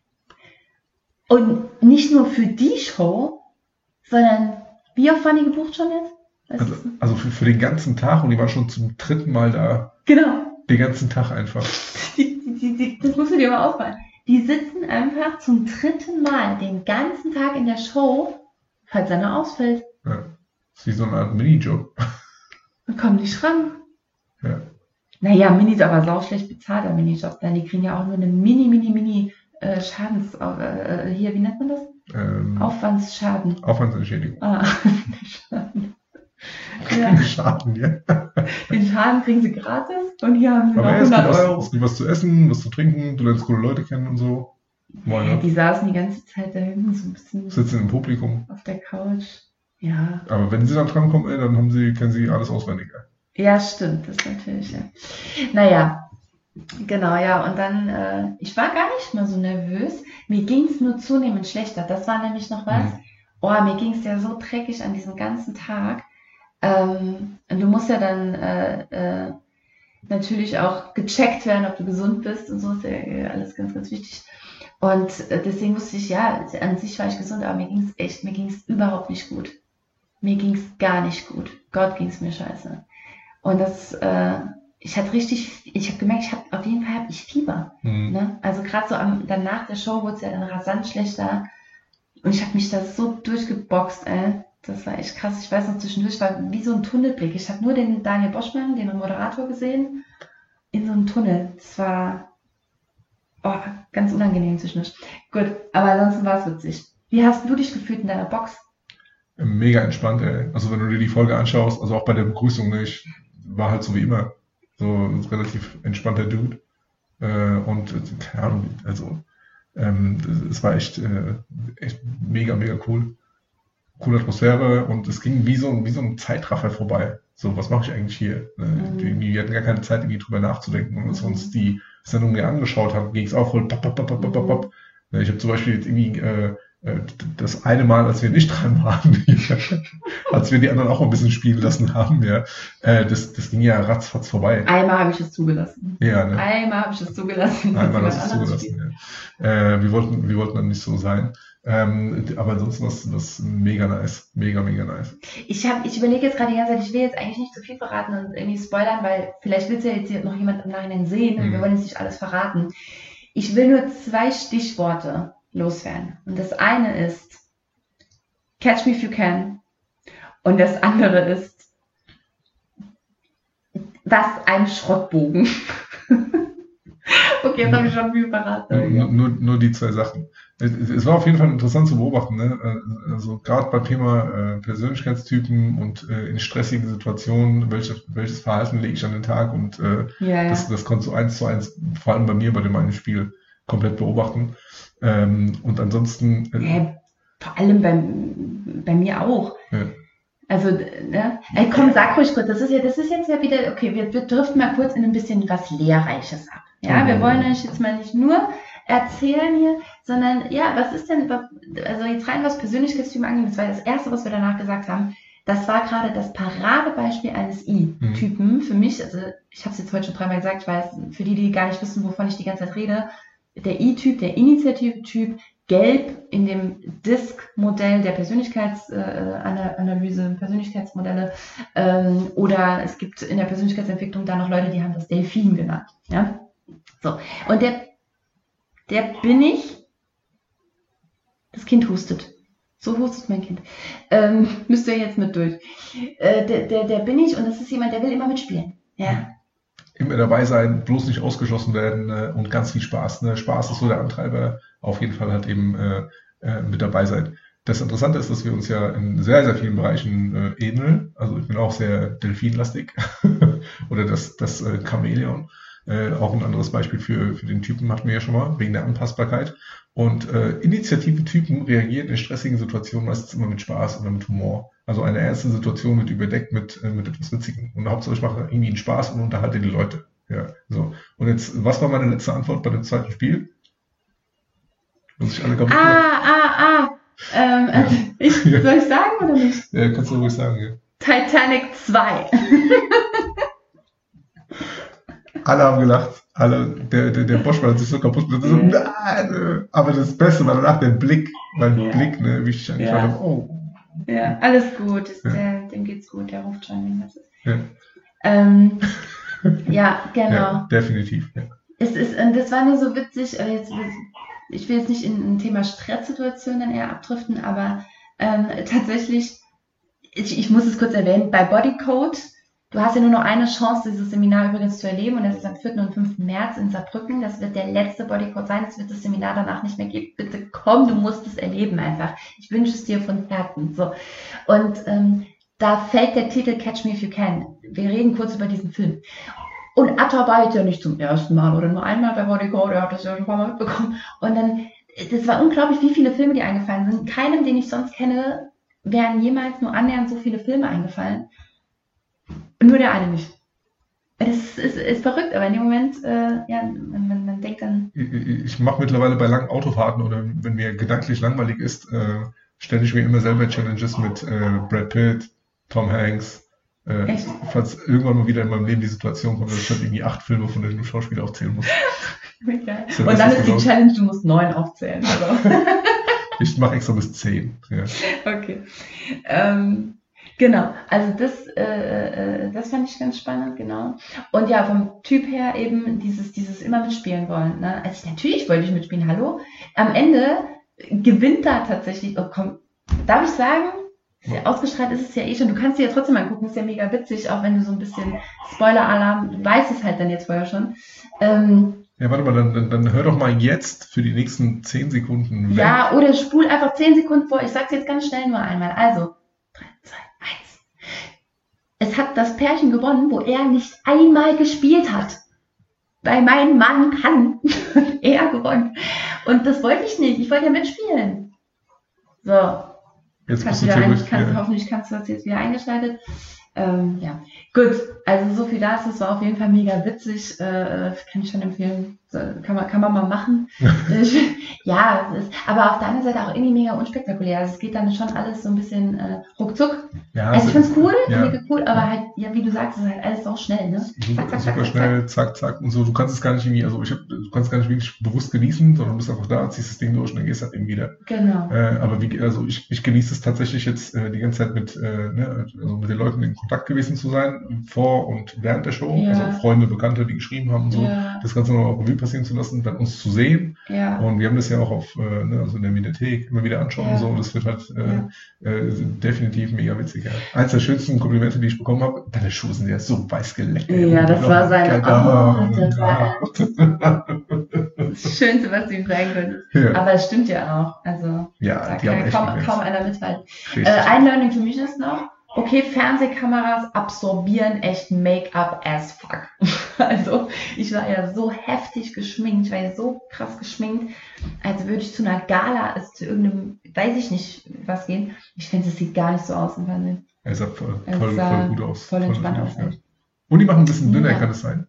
Und nicht nur für die Show, sondern wie oft waren die gebucht schon jetzt? Weißt Also, du? also für, für den ganzen Tag, und die waren schon zum dritten Mal da. Genau. Den ganzen Tag einfach. Die, die, die, die, das musst du dir mal ausmalen. Die sitzen einfach zum dritten Mal den ganzen Tag in der Show, falls einer ausfällt. Ja. Das ist wie so eine Art Minijob. Und kommen nicht ran. Ja. Naja, Mini ist aber sau schlecht bezahlt, der Minijob. Dann die kriegen ja auch nur eine Mini, Mini, Mini äh, Schadens... Äh, hier, wie nennt man das? Ähm, Aufwandsschaden. Aufwandsentschädigung. Ah, Schaden. Ja. Kein Schaden, ja. Den Schaden kriegen sie gratis und hier haben sie Aber noch ja, es gibt hundert was, Euro. es gibt was zu essen, was zu trinken, du lernst coole Leute kennen und so. Why Ja, not? die saßen die ganze Zeit da hinten so ein bisschen Sitzen im Publikum. auf der Couch. Ja. Aber wenn sie dann drankommen, ey, dann haben sie, kennen sie alles auswendig. Ey. Ja, stimmt, das natürlich, ja. Naja, genau, ja, und dann, äh, ich war gar nicht mal so nervös. Mir ging es nur zunehmend schlechter. Das war nämlich noch was. Mhm. Oh, mir ging es ja so dreckig an diesem ganzen Tag. Ähm, und du musst ja dann äh, äh, natürlich auch gecheckt werden, ob du gesund bist und so, ist ja äh, alles ganz, ganz wichtig. Und äh, deswegen wusste ich, ja, an sich war ich gesund, aber mir ging es echt, mir ging es überhaupt nicht gut. Mir ging es gar nicht gut. Gott ging es mir scheiße. Und das, äh, ich hatte richtig, ich habe gemerkt, ich habe auf jeden Fall hab ich Fieber. Mhm. Ne? Also gerade so am, dann nach der Show wurde es ja dann rasant schlechter. Und ich habe mich da so durchgeboxt, ey. Das war echt krass. Ich weiß noch, zwischendurch war wie so ein Tunnelblick. Ich habe nur den Daniel Boschmann, den Moderator, gesehen, in so einem Tunnel. Das war oh, ganz unangenehm zwischendurch. Gut, aber ansonsten war es witzig. Wie hast du dich gefühlt in deiner Box? Mega entspannt, ey. Also wenn du dir die Folge anschaust, also auch bei der Begrüßung, ne, ich war halt so wie immer. So ein relativ entspannter Dude. Äh, und äh, keine Ahnung, also ähm, es war echt, äh, echt mega, mega cool. Coole Atmosphäre, und es ging wie so, wie so ein Zeitraffer vorbei. So, was mache ich eigentlich hier? Ne? Mhm. Irgendwie, wir hatten gar keine Zeit, irgendwie drüber nachzudenken. Und als wir Mhm. uns die Sendung mir angeschaut haben, ging es auch voll pop, pop, pop, pop, pop, pop, pop. Ne, Ich habe zum Beispiel jetzt irgendwie äh, das eine Mal, als wir nicht dran waren, als wir die anderen auch ein bisschen spielen lassen haben, ja, das, das ging ja ratzfatz vorbei. Einmal habe ich es zugelassen. Ja, ne? Einmal habe ich es zugelassen. Einmal hast du es zugelassen, ja. Äh, wir, wollten, wir wollten dann nicht so sein. Ähm, aber ansonsten was, was mega nice. Mega, mega nice. Ich, hab, ich überlege jetzt gerade die ganze Zeit, ich will jetzt eigentlich nicht zu viel verraten und irgendwie spoilern, weil vielleicht will es ja jetzt hier noch jemand im Nachhinein sehen und mhm. wir wollen jetzt nicht alles verraten. Ich will nur zwei Stichworte loswerden. Und das eine ist Catch Me If You Can und das andere ist was ein Schrottbogen. Okay, jetzt habe ich schon viel verraten. Nur, nur, nur die zwei Sachen. Es, es war auf jeden Fall interessant zu beobachten, ne? Also gerade beim Thema äh, Persönlichkeitstypen und äh, in stressigen Situationen, welche, welches Verhalten lege ich an den Tag und äh, ja, ja. Das, das konntest du eins zu eins, vor allem bei mir, bei dem einen Spiel, komplett beobachten. Ähm, und ansonsten... Äh, ja, vor allem bei, bei mir auch. Ja. Also, ne? Ey, komm, sag ruhig kurz, das ist ja, das ist jetzt ja wieder, okay, wir, wir driften mal kurz in ein bisschen was Lehrreiches ab. Ja, mhm. Wir wollen euch jetzt mal nicht nur erzählen hier, sondern, ja, was ist denn, also jetzt rein was Persönlichkeitstypen angeht, das war das Erste, was wir danach gesagt haben, das war gerade das Paradebeispiel eines I-Typen mhm. für mich, also ich habe es jetzt heute schon dreimal gesagt, ich weiß, für die, die gar nicht wissen, wovon ich die ganze Zeit rede, der I-Typ, der Initiative-Typ, gelb in dem D I S C-Modell der Persönlichkeitsanalyse, äh, Persönlichkeitsmodelle, ähm, oder es gibt in der Persönlichkeitsentwicklung da noch Leute, die haben das Delfin genannt. Ja? So. Und der, der bin ich, das Kind hustet. So hustet mein Kind. Ähm, müsst ihr jetzt mit durch. Äh, der, der, der bin ich und das ist jemand, der will immer mitspielen. Ja. Immer dabei sein, bloß nicht ausgeschlossen werden äh, und ganz viel Spaß. Ne? Spaß ist so der Antreiber, auf jeden Fall halt eben äh, äh, mit dabei sein. Das Interessante ist, dass wir uns ja in sehr, sehr vielen Bereichen äh, ähneln. Also ich bin auch sehr delfinlastig oder das, das äh, Chamäleon. Äh, auch ein anderes Beispiel für, für den Typen hatten wir ja schon mal, wegen der Anpassbarkeit. Und äh, Initiative-Typen reagieren in stressigen Situationen meistens immer mit Spaß oder mit Humor. Also eine ernste Situation wird überdeckt mit, äh, mit etwas Witzigem. Und Hauptsache ich mache irgendwie einen Spaß und unterhalte die Leute. Ja, so. Und jetzt, was war meine letzte Antwort bei dem zweiten Spiel? Muss ich alle kaputt Ah, ah, ah. Ähm, ja. also ich, soll ich sagen oder nicht? Ja, kannst du ruhig sagen, ja. Titanic zwei. Alle haben gelacht. Alle, der, der, der Bosch war sich so kaputt. So, nein, aber das Beste war danach der Blick. Mein ja. Blick, ne, wie ich angeschaut ja. habe. Oh. Ja, alles gut. Ja. Der, dem geht's gut. Der ruft schon. Ja. Ähm, ja, genau. Ja, definitiv. Ja. Es ist, das war nur so witzig. Jetzt, ich will jetzt nicht in ein Thema Stresssituationen eher abdriften, aber ähm, tatsächlich, ich, ich muss es kurz erwähnen, bei Bodycode, du hast ja nur noch eine Chance, dieses Seminar übrigens zu erleben, und das ist am vierten und fünften März in Saarbrücken. Das wird der letzte Bodycode sein, es wird das Seminar danach nicht mehr geben. Bitte komm, du musst es erleben einfach. Ich wünsche es dir von Herzen. So. Und ähm, da fällt der Titel Catch Me If You Can. Wir reden kurz über diesen Film. Und Atta war jetzt ja nicht zum ersten Mal oder nur einmal bei Bodycode, er hat das ja ein paar Mal mitbekommen. Und dann, das war unglaublich, wie viele Filme die eingefallen sind. Keinem, den ich sonst kenne, wären jemals nur annähernd so viele Filme eingefallen. Nur der eine nicht. Das ist, ist, ist verrückt, aber in dem Moment, äh, ja, man, man, man denkt dann... Ich, ich mache mittlerweile bei langen Autofahrten oder wenn mir gedanklich langweilig ist, äh, stelle ich mir immer selber Challenges mit äh, Brad Pitt, Tom Hanks. Äh, Echt? Falls irgendwann mal wieder in meinem Leben die Situation kommt, dass ich dann irgendwie acht Filme von den Schauspielern aufzählen muss. Geil. Und dann ist die Challenge, du musst neun aufzählen. Also. Ich mache extra bis zehn. Ja. Okay. Ähm, genau, also das, äh, äh, das fand ich ganz spannend, genau. Und ja, vom Typ her eben dieses, dieses immer mitspielen wollen. Ne? Also natürlich wollte ich mitspielen, hallo. Am Ende gewinnt da tatsächlich, oh komm, darf ich sagen, ja, ausgestrahlt ist es ja eh schon, du kannst dir ja trotzdem angucken, ist ja mega witzig, auch wenn du so ein bisschen Spoiler-Alarm, du weißt es halt dann jetzt vorher schon. Ähm, ja, warte mal, dann, dann, dann hör doch mal jetzt für die nächsten zehn Sekunden weg. Ja, oder spul einfach zehn Sekunden vor, ich sag's jetzt ganz schnell nur einmal. Also, drei, zwei, eins. Es hat das Pärchen gewonnen, wo er nicht einmal gespielt hat. Weil mein Mann kann. Er gewonnen. Und das wollte ich nicht, ich wollte ja mitspielen. So. Jetzt kannst bist du du ein, durch, kannst, ja. Hoffentlich kannst du das jetzt wieder eingeschaltet. Ähm, ja, gut. Also so viel dazu. Es war auf jeden Fall mega witzig. Äh, kann ich schon empfehlen. So, kann man, kann man mal machen. Ja, es ist, aber auf der anderen Seite auch irgendwie mega unspektakulär. Also es geht dann schon alles so ein bisschen äh, ruckzuck. Ja, Also ich finde es cool, ja. mega cool, aber halt, ja, wie du sagst, es ist halt alles auch schnell, ne? Super, zack, zack, super zack, schnell, zack, zack und so. Du kannst es gar nicht irgendwie, also ich hab, du kannst es gar nicht wirklich bewusst genießen, sondern du bist einfach da, ziehst das Ding durch und dann gehst halt eben wieder. Genau. Äh, aber wie, also ich, ich genieße es tatsächlich jetzt äh, die ganze Zeit mit, äh, ne, also mit den Leuten in Kontakt gewesen zu sein, vor und während der Show. Ja. Also Freunde, Bekannte, die geschrieben haben und so. Ja. Das Ganze nochmal Revue passieren zu lassen, dann uns zu sehen. Ja. Und wir haben das ja auch auf, äh, ne, also in der Mediathek immer wieder anschauen Ja. und so. Und das wird halt äh, Ja. äh, definitiv mega witzig. Ja. Eins der schönsten Komplimente, die ich bekommen habe, deine Schuhe sind ja so weiß geleckt. Ja, das war seine, oh, das war ja. das Schönste, was du ihm sagen könntest. Ja. Aber es stimmt ja auch. Also, Ja, da die haben kann echt kaum, geglänzt. kaum einer mithalten. Richtig. Äh, ein Learning für mich ist noch, okay, Fernsehkameras absorbieren echt Make-up as fuck. Also, ich war ja so heftig geschminkt, ich war ja so krass geschminkt, als würde ich zu einer Gala, also zu irgendeinem, weiß ich nicht, was gehen. Ich finde, es sieht gar nicht so aus im Fernsehen. Er sah voll, Es voll, sah voll gut aus. voll entspannt aus, Ja. echt. Und die machen ein bisschen dünner, Ja. kann es sein?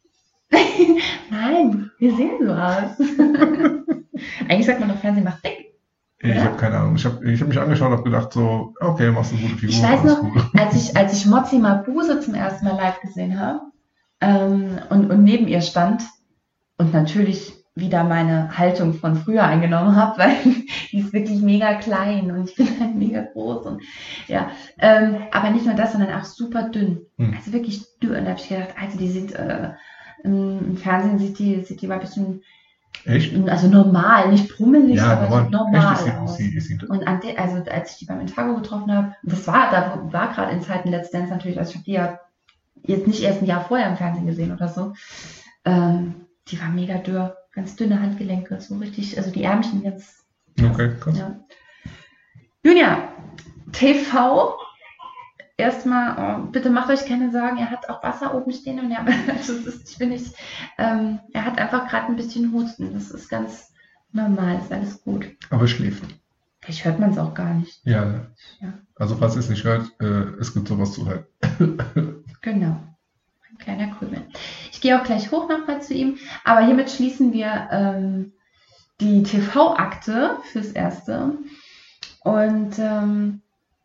Nein, wir sehen so aus. Eigentlich sagt man doch, Fernsehen macht dick. Ich Ja. habe keine Ahnung. Ich habe ich hab mich angeschaut und habe gedacht so, okay, machst du eine gute Figur. Ich weiß alles noch, gut. als ich, als ich Mozzi Mabuse zum ersten Mal live gesehen habe ähm, und, und neben ihr stand und natürlich wieder meine Haltung von früher eingenommen habe, weil die ist wirklich mega klein und ich bin halt mega groß und ja, ähm, aber nicht nur das, sondern auch super dünn, Hm. also wirklich dünn. Und da habe ich gedacht, also die sieht äh, im im Fernsehen sieht die, sieht die mal ein bisschen, Echt? also normal, nicht brummelig, Ja, aber normal. so normal Echt, ist aus. sie, ist sie, ist sie. Und an de, also als ich die beim Infago getroffen habe, und das war, da war gerade in Zeiten Let's Dance natürlich, also ich habe die ja jetzt nicht erst ein Jahr vorher im Fernsehen gesehen oder so, ähm, die war mega dürr, ganz dünne Handgelenke, so richtig, also die Ärmchen ganz, Okay, krass. ja. Julia, T V, erstmal, oh, bitte macht euch keine Sorgen, er hat auch Wasser oben stehen und er, also es ist, ich bin nicht, ähm, er hat einfach gerade ein bisschen Husten, das ist ganz normal, ist alles gut. Aber schläft. Vielleicht hört man es auch gar nicht. Ja, ne? Ja. Also falls ihr es nicht hört, äh, es gibt sowas zu hören. Genau. Ein kleiner Krümel. Ich gehe auch gleich hoch nochmal zu ihm, aber hiermit schließen wir ähm, die T V-Akte fürs Erste. Und ähm,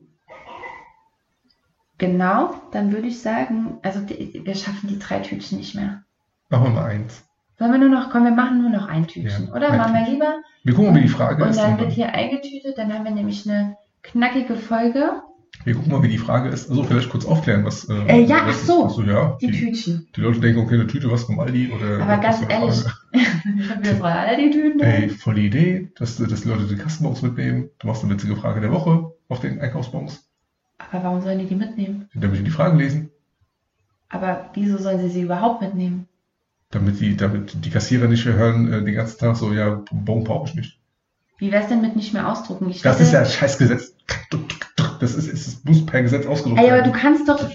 genau, dann würde ich sagen, also die, wir schaffen die drei Tütchen nicht mehr. Machen wir mal eins. Sollen wir nur noch, komm, wir machen nur noch ein Tütchen, Ja, oder? ein Machen wir Tütchen. lieber. Wir gucken mal, wie die Frage Und ist. dann und wird dann, hier eingetütet, dann haben wir nämlich eine knackige Folge. wir gucken mal, wie die Frage ist. Also vielleicht kurz aufklären, was. Äh, ja, was ach so. Ist, achso, ja. Die Die, Tütchen. die Leute denken, okay, eine Tüte, was vom Aldi oder. Aber ganz was für eine ehrlich, Frage. ich habe wieder frei all die Tüten. Ey, volle Idee, dass, dass die Leute die Kastenbons mitnehmen. Du machst eine witzige Frage der Woche auf den Einkaufsbons. Aber warum sollen die die mitnehmen? Damit die die Fragen lesen. Aber wieso sollen sie sie überhaupt mitnehmen? Damit die, damit die Kassierer nicht hören äh, den ganzen Tag so, ja, Bon brauche ich nicht. Wie wäre es denn mit nicht mehr ausdrucken? Ich Das wette- ist ja ein Scheißgesetz. Das ist, ist, es muss per Gesetz ausgedruckt Ey, aber werden. du kannst doch.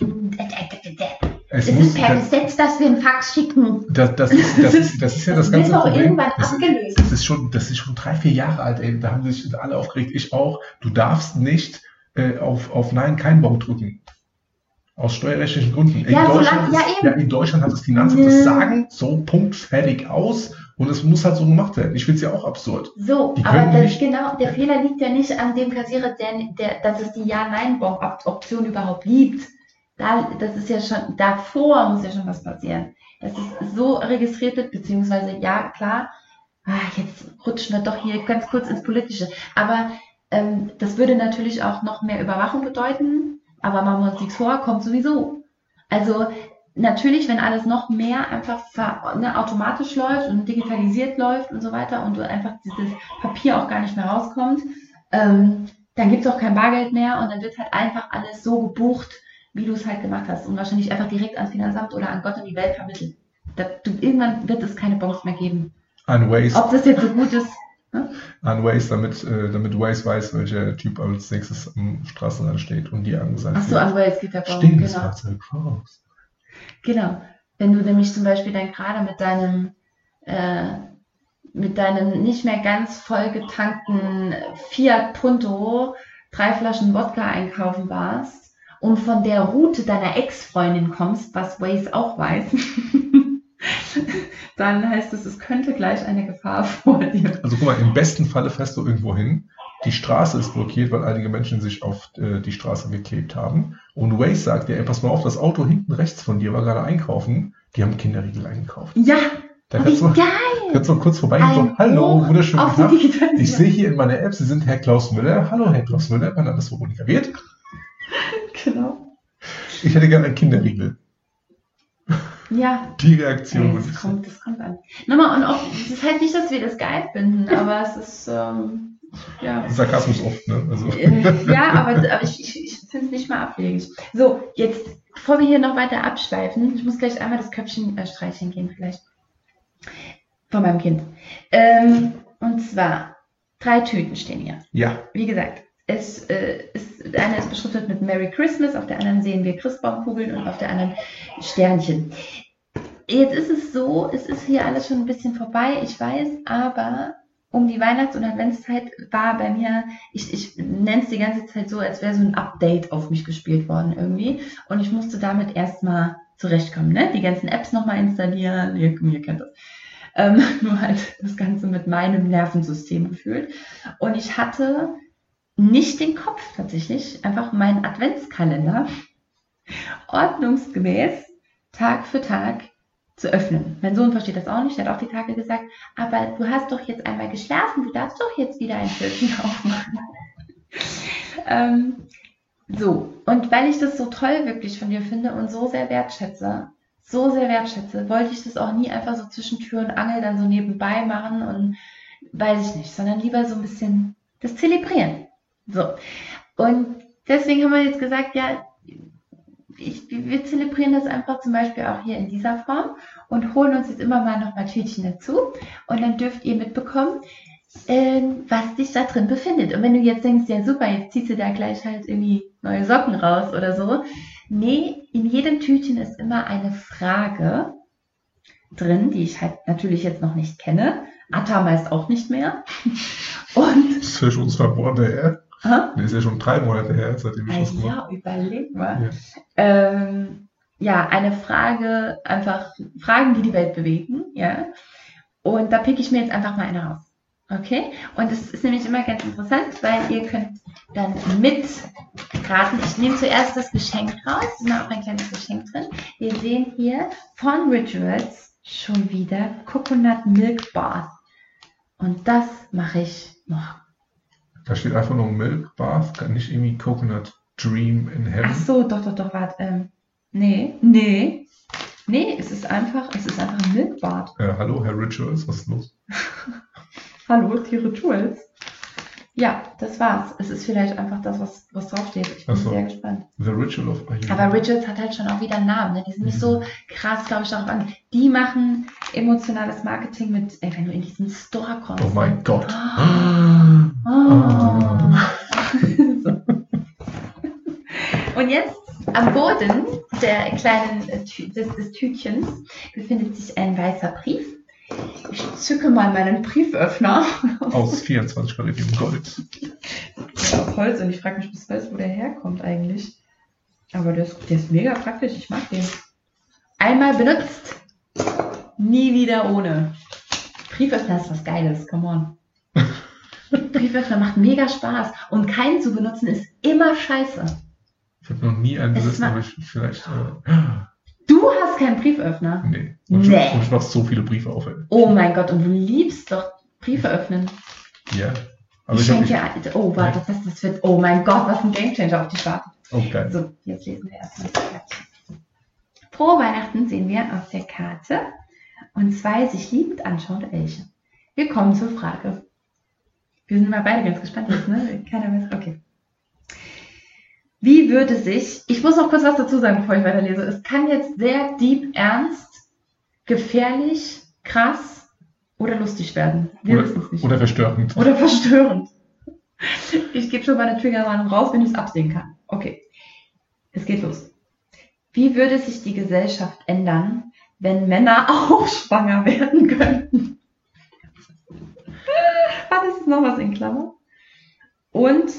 Es Es muss, ist per das, Gesetz, dass wir einen Fax schicken. das, das, ist, das, ist, das ist ja das, Das wird ganze doch Problem. irgendwann Das, abgelöst. das, ist schon, das ist schon drei, vier Jahre alt, ey. Da haben sich alle aufgeregt, ich auch. Du darfst nicht äh, auf, auf Nein, kein Bon drücken. Aus steuerrechtlichen Gründen. In, Ja, so Deutschland lang- ja, ist, eben. ja, in Deutschland hat das Finanzamt das Ja. Sagen, so, Punkt, fertig, aus. Und es muss halt so gemacht werden. Ich finde es ja auch absurd. So, Die aber können das, nicht- genau, der Fehler liegt ja nicht an dem Kassierer, der, der, dass es die Ja-Nein-Option überhaupt gibt. Da, das ist ja schon, davor muss ja schon was passieren. Dass es so registriert wird, beziehungsweise, ja, klar, ah, jetzt rutschen wir doch hier ganz kurz ins Politische. Aber ähm, das würde natürlich auch noch mehr Überwachung bedeuten, aber machen wir uns nichts vor, kommt sowieso. Also natürlich, wenn alles noch mehr einfach ver, ne, automatisch läuft und digitalisiert läuft und so weiter und du einfach dieses Papier auch gar nicht mehr rauskommt, ähm, dann gibt es auch kein Bargeld mehr und dann wird halt einfach alles so gebucht, wie du es halt gemacht hast und wahrscheinlich einfach direkt ans Finanzamt oder an Gott und die Welt vermittelt. Da, du, irgendwann wird es keine Bons mehr geben. An Waze, Ob das jetzt so gut ist, an Waze, damit, äh, damit Waze weiß, welcher Typ als nächstes am Straßenrand steht und die angesagt ach so, wird. an Wales geht der Bon, Stinkendes genau. Fahrzeug voraus. Genau. Wenn du nämlich zum Beispiel dann gerade mit deinem, äh, mit deinem nicht mehr ganz voll getankten Fiat Punto drei Flaschen Wodka einkaufen warst und von der Route deiner Ex-Freundin kommst, was Waze auch weiß, dann heißt es, es könnte gleich eine Gefahr vor dir. Also guck mal, im besten Falle fährst du irgendwo hin, die Straße ist blockiert, weil einige Menschen sich auf äh, die Straße geklebt haben und Waze sagt dir, ey, pass mal auf, das Auto hinten rechts von dir war gerade einkaufen, die haben Kinderriegel eingekauft. Ja, Da oh, kannst wie du, geil! kannst du kurz vorbeigehen und so, Ein hallo, Hoch wunderschönen auf guten die Tag. Digitalisierung. Ich sehe hier in meiner App, Sie sind Herr Klaus Müller. Hallo, Herr Klaus Müller, mein Name ist Veronika Wirth. Genau. Ich hätte gerne einen Kinderriegel. Ja. Die Reaktion. Das kommt, das kommt an. Nochmal, und auch, das ist halt nicht, dass wir das geil finden, aber es ist, ähm, ja. Sarkasmus oft, ne? Also. Äh, ja, aber, aber ich, ich, ich finde es nicht mal abwegig. So, jetzt, bevor wir hier noch weiter abschweifen, ich muss gleich einmal das Köpfchen äh, streicheln gehen, vielleicht. Von meinem Kind. Ähm, und zwar, drei Tüten stehen hier. Ja. Wie gesagt, es äh, ist, eine ist beschriftet mit Merry Christmas, auf der anderen sehen wir Christbaumkugeln und auf der anderen Sternchen. Jetzt ist es so, es ist hier alles schon ein bisschen vorbei, ich weiß, aber um die Weihnachts- und Adventszeit war bei mir, ich, ich nenne es die ganze Zeit so, als wäre so ein Update auf mich gespielt worden irgendwie. Und ich musste damit erstmal zurechtkommen, ne? Die ganzen Apps nochmal installieren, ihr, ihr kennt das. Ähm, nur halt das Ganze mit meinem Nervensystem gefühlt. Und ich hatte nicht den Kopf tatsächlich, einfach meinen Adventskalender ordnungsgemäß Tag für Tag zu öffnen. Mein Sohn versteht das auch nicht, der hat auch die Tage gesagt, aber du hast doch jetzt einmal geschlafen, du darfst doch jetzt wieder ein Türchen aufmachen. ähm, so, und weil ich das so toll wirklich von dir finde und so sehr wertschätze, so sehr wertschätze, wollte ich das auch nie einfach so zwischen Tür und Angel dann so nebenbei machen und weiß ich nicht, sondern lieber so ein bisschen das zelebrieren. So, und deswegen haben wir jetzt gesagt, ja, ich, wir zelebrieren das einfach zum Beispiel auch hier in dieser Form und holen uns jetzt immer mal noch mal Tütchen dazu und dann dürft ihr mitbekommen, äh, was sich da drin befindet. Und wenn du jetzt denkst, ja super, jetzt ziehst du da gleich halt irgendwie neue Socken raus oder so. Nee, in jedem Tütchen ist immer eine Frage drin, die ich halt natürlich jetzt noch nicht kenne. Atta meist auch nicht mehr. Und das ist ja schon zwei Monate her. Ha? Das ist ja schon drei Monate her, seitdem ich das gemacht habe. Ja, überleg mal. Ja. Ähm, ja, eine Frage, einfach Fragen, die die Welt bewegen. Ja. Und da picke ich mir jetzt einfach mal eine raus. Okay? Und es ist nämlich immer ganz interessant, weil ihr könnt dann mitraten. Ich nehme zuerst das Geschenk raus. Es ist immer auch ein kleines Geschenk drin. Wir sehen hier von Rituals schon wieder Coconut Milk Bath. Und das mache ich noch. Da steht einfach nur Milk Bath, nicht irgendwie Coconut Dream in Heaven. Ach so, doch, doch, doch, warte. Ähm, nee, nee. Nee, es ist einfach, es ist einfach ein Milk Bath. Äh, hallo, Herr Rituals, was ist los? Hallo, die Rituals. Ja, das war's. Es ist vielleicht einfach das, was, was draufsteht. Ich bin so. sehr gespannt. The Ritual of Ayurveda. Aber Rituals hat halt schon auch wieder einen Namen. Ne? Die sind nicht so krass, glaube ich, darauf an. Die machen emotionales Marketing mit, ey, wenn du in diesen Store kommst. Oh mein Gott. Oh. Oh. So. Und jetzt am Boden der kleinen Tü- des, des Tütchens befindet sich ein weißer Brief. Ich zücke mal meinen Brieföffner. Aus vierundzwanzig Karat Gold. Ja, aus Holz und ich frage mich bis heute, wo der herkommt eigentlich. Aber der ist, der ist mega praktisch, ich mag den. Einmal benutzt, nie wieder ohne. Brieföffner ist was Geiles, come on. Brieföffner macht mega Spaß und keinen zu benutzen ist immer scheiße. Ich habe noch nie einen Es benutzt, ma- aber ich vielleicht... Äh, Du hast keinen Brieföffner? nee. Und Nee. ich, und ich mache so viele Briefe auf. Ey. Oh mein Gott, und du liebst doch Briefe öffnen. Ja. Aber Ich ich habe schenke nicht... dir, oh warte, das, das wird, oh mein Gott, was ein Gamechanger auf die Schwarze. Oh, geil. So, jetzt lesen wir erstmal das Kärtchen. Frohe Weihnachten sehen wir auf der Karte und zwei sich liebend anschauende Elche. Wir kommen zur Frage. Wir sind mal beide ganz gespannt jetzt, ne? Keiner weiß, okay. Wie würde sich, ich muss noch kurz was dazu sagen, bevor ich weiterlese. Es kann jetzt sehr deep, ernst, gefährlich, krass oder lustig werden. Wir Oder, wissen es nicht. oder verstörend. Oder verstörend. Ich gebe schon mal eine Triggerwarnung raus, wenn ich es absehen kann. Okay, es geht los. Wie würde sich die Gesellschaft ändern, wenn Männer auch schwanger werden könnten? Was ist noch was in Klammer? Und,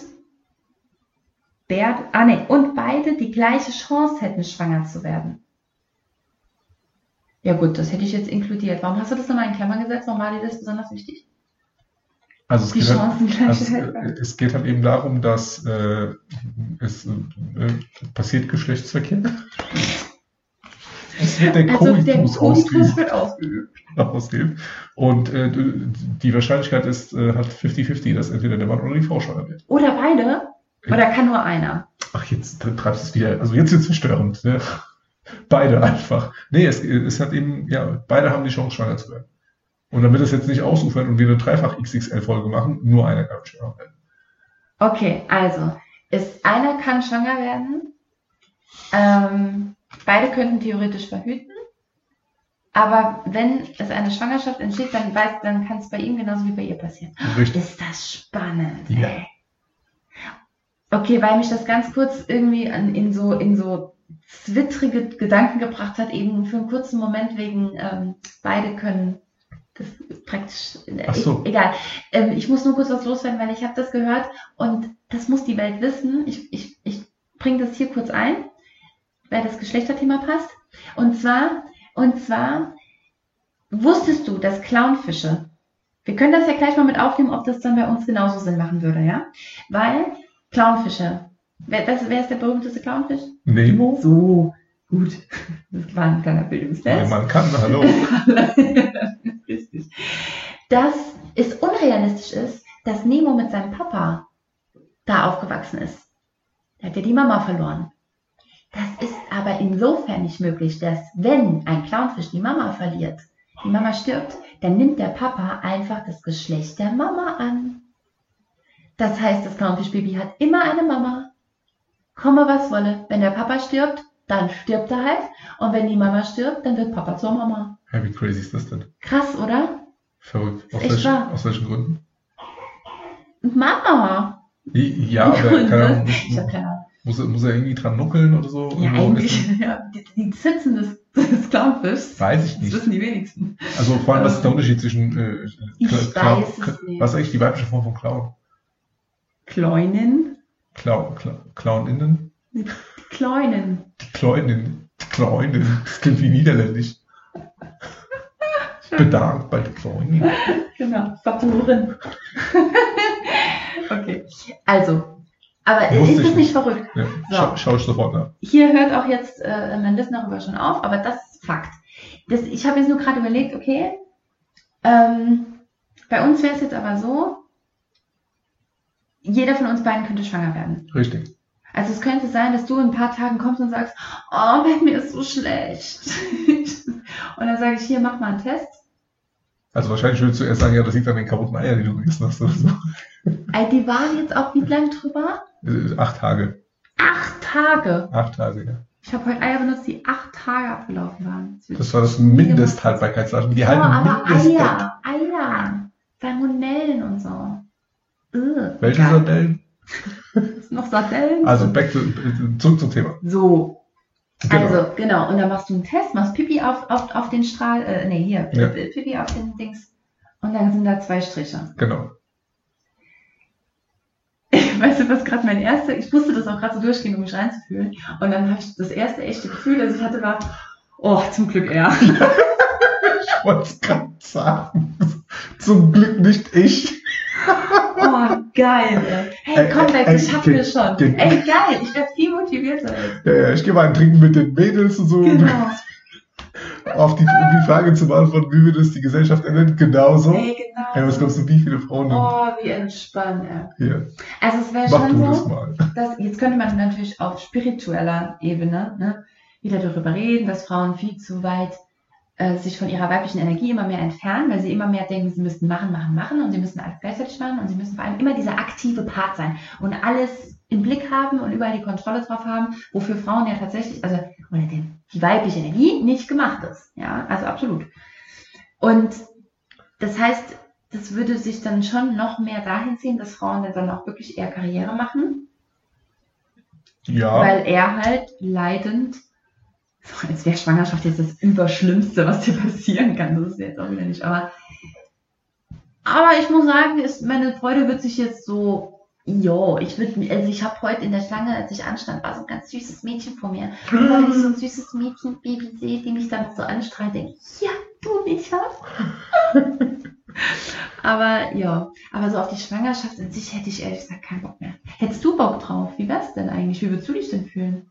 wer, ah, nee, und beide die gleiche Chance hätten, schwanger zu werden. Ja gut, das hätte ich jetzt inkludiert. Warum hast du das nochmal in Klammern gesetzt? Warum war dir das besonders wichtig? Also es, Die geht halt, Chancengleichheit. also es geht halt eben darum, dass äh, es äh, passiert Geschlechtsverkehr. Es wird der Also Koitus der Koitus ausgeübt. wird ausgeübt. ausgeübt. Und äh, die Wahrscheinlichkeit ist äh, halt fünfzig fünfzig, dass entweder der Mann oder die Frau schwanger wird. Oder beide? Oder kann nur einer? Ach, jetzt treibst du es wieder. Also jetzt wird es verstörend. Ne? Beide einfach. Nee, es, es hat eben, ja, beide haben die Chance, schwanger zu werden. Und damit es jetzt nicht ausufert und wir eine Dreifach-X X L-Folge machen, nur einer kann schwanger werden. Okay, also, ist, einer kann schwanger werden. Ähm, beide könnten theoretisch verhüten. Aber wenn es eine Schwangerschaft entsteht, dann, weiß, dann kann es bei ihm genauso wie bei ihr passieren. Richtig. Ist das spannend, Ja. ey. Okay, weil mich das ganz kurz irgendwie an, in so, in so zwittrige Gedanken gebracht hat, eben für einen kurzen Moment wegen, ähm, beide können, das ist praktisch, Ach so. ich, egal. Ähm, ich muss nur kurz was loswerden, weil ich habe das gehört und das muss die Welt wissen. Ich, ich, ich bringe das hier kurz ein, weil das Geschlechterthema passt. Und zwar, und zwar, wusstest du, dass Clownfische, wir können das ja gleich mal mit aufnehmen, ob das dann bei uns genauso Sinn machen würde, ja? Weil Clownfische, wer, wer, wer ist der berühmteste Clownfisch? Nemo? So, gut. Das war ein kleiner Bildungstest. Weil man kann, hallo. Richtig. Dass es unrealistisch ist, dass Nemo mit seinem Papa da aufgewachsen ist. Er hat ja die Mama verloren. Das ist aber insofern nicht möglich, dass wenn ein Clownfisch die Mama verliert, die Mama stirbt, dann nimmt der Papa einfach das Geschlecht der Mama an. Das heißt, das Clownfischbaby hat immer eine Mama. Komme was wolle. Wenn der Papa stirbt, dann stirbt er halt. Und wenn die Mama stirbt, dann wird Papa zur Mama. Ja, wie crazy ist das denn? Krass, oder? Verrückt. Aus, Echt welchen, wahr? aus welchen Gründen? Mama. Ja, aber Gründe? keine Ahnung, Ich habe keine Ahnung. muss, er- muss er irgendwie dran nuckeln oder so? Ja, Irgendwo eigentlich. essen? Ja, die, die Zitzen des, des Clownfischs. Weiß ich Das nicht. wissen die wenigsten. Also vor allem, was ist der Unterschied zwischen äh, Ich Cl- weiß Clown- es nicht. Was ist eigentlich die weibliche Form von Clown? Kleunen? Clown, Clown, Clowninnen? Die Kleunen. Die Kleunin. Die Kleunin. Das klingt wie niederländisch. Bedankt bei der Kleunin. Genau, verloren. Okay, also, aber Wusste ist ich das nicht verrückt? Ja, So. schau, schau ich sofort nach. Hier hört auch jetzt äh, mein Wissen darüber schon auf, aber das ist Fakt. Das, ich habe jetzt nur gerade überlegt, okay, ähm, bei uns wäre es jetzt aber so, jeder von uns beiden könnte schwanger werden. Richtig. Also es könnte sein, dass du in ein paar Tagen kommst und sagst, oh, bei mir ist so schlecht. Und dann sage ich, hier, mach mal einen Test. Also wahrscheinlich würdest du erst sagen, ja, das liegt an den kaputten Eiern, die du gegessen hast oder so. Ey, die waren jetzt auch, wie lang drüber? Äh, Acht Tage. Acht Tage. Acht Tage, ja. Ich habe heute Eier benutzt, die acht Tage abgelaufen waren. Das war das Mindesthaltbarkeitsdatum. Die Oh, halten aber Mindest. Eier, Eier, Salmonellen und so. Ugh, Welche egal. Sardellen? Ist noch Sardellen? Also back to, zurück zum Thema. So, Genau. also genau. Und dann machst du einen Test, machst Pipi auf, auf, auf den Strahl, äh, nee, hier, Ja. Pipi auf den Dings. Und dann sind da zwei Striche. Genau. Weißt du, was gerade mein erster, ich musste das auch gerade so durchgehen, um mich reinzufühlen. Und dann habe ich das erste echte Gefühl, das ich hatte, war, oh, zum Glück er. Ich wollte es gerade sagen. Zum Glück nicht ich. Oh, geil, ey. Hey, Ey, komm weg, ey, das schaffen wir Kind, schon. Kind. Ey, geil, ich werde viel motivierter jetzt. Ja, ja, ich gehe mal ein Trinken mit den Mädels und so. Genau. Auf die, um die Frage zu beantworten, wie würde es die Gesellschaft ändern? Genauso. Ey, genau. Ey, was glaubst du, wie viele Frauen sind Oh, wie entspannt, ey. hier? Also es wäre Mach schon du das so, mal. dass, jetzt könnte man natürlich auf spiritueller Ebene ne, wieder darüber reden, dass Frauen viel zu weit äh, sich von ihrer weiblichen Energie immer mehr entfernen, weil sie immer mehr denken, sie müssten machen, machen, machen und sie müssen alles gleichzeitig machen und sie müssen vor allem immer dieser aktive Part sein und alles im Blick haben und überall die Kontrolle drauf haben, wofür Frauen ja tatsächlich, also oder die, die weibliche Energie nicht gemacht ist. Ja, also absolut. Und das heißt, das würde sich dann schon noch mehr dahin ziehen, dass Frauen dann auch wirklich eher Karriere machen, Ja. weil er halt leidend, so, als wäre Schwangerschaft jetzt das Überschlimmste, was dir passieren kann. Das ist jetzt auch wieder nicht, aber aber ich muss sagen, ist, meine Freude wird sich jetzt so Jo, ich würde, also ich habe heute in der Schlange, als ich anstand, war so ein ganz süßes Mädchen vor mir. Und wenn ich so ein süßes Mädchen, Baby sehe, die mich dann noch so anstrahlt, denke ich, ja, du nicht was. Aber ja, aber so auf die Schwangerschaft in sich hätte ich ehrlich gesagt keinen Bock mehr. Hättest du Bock drauf? Wie wär's denn eigentlich? Wie würdest du dich denn fühlen?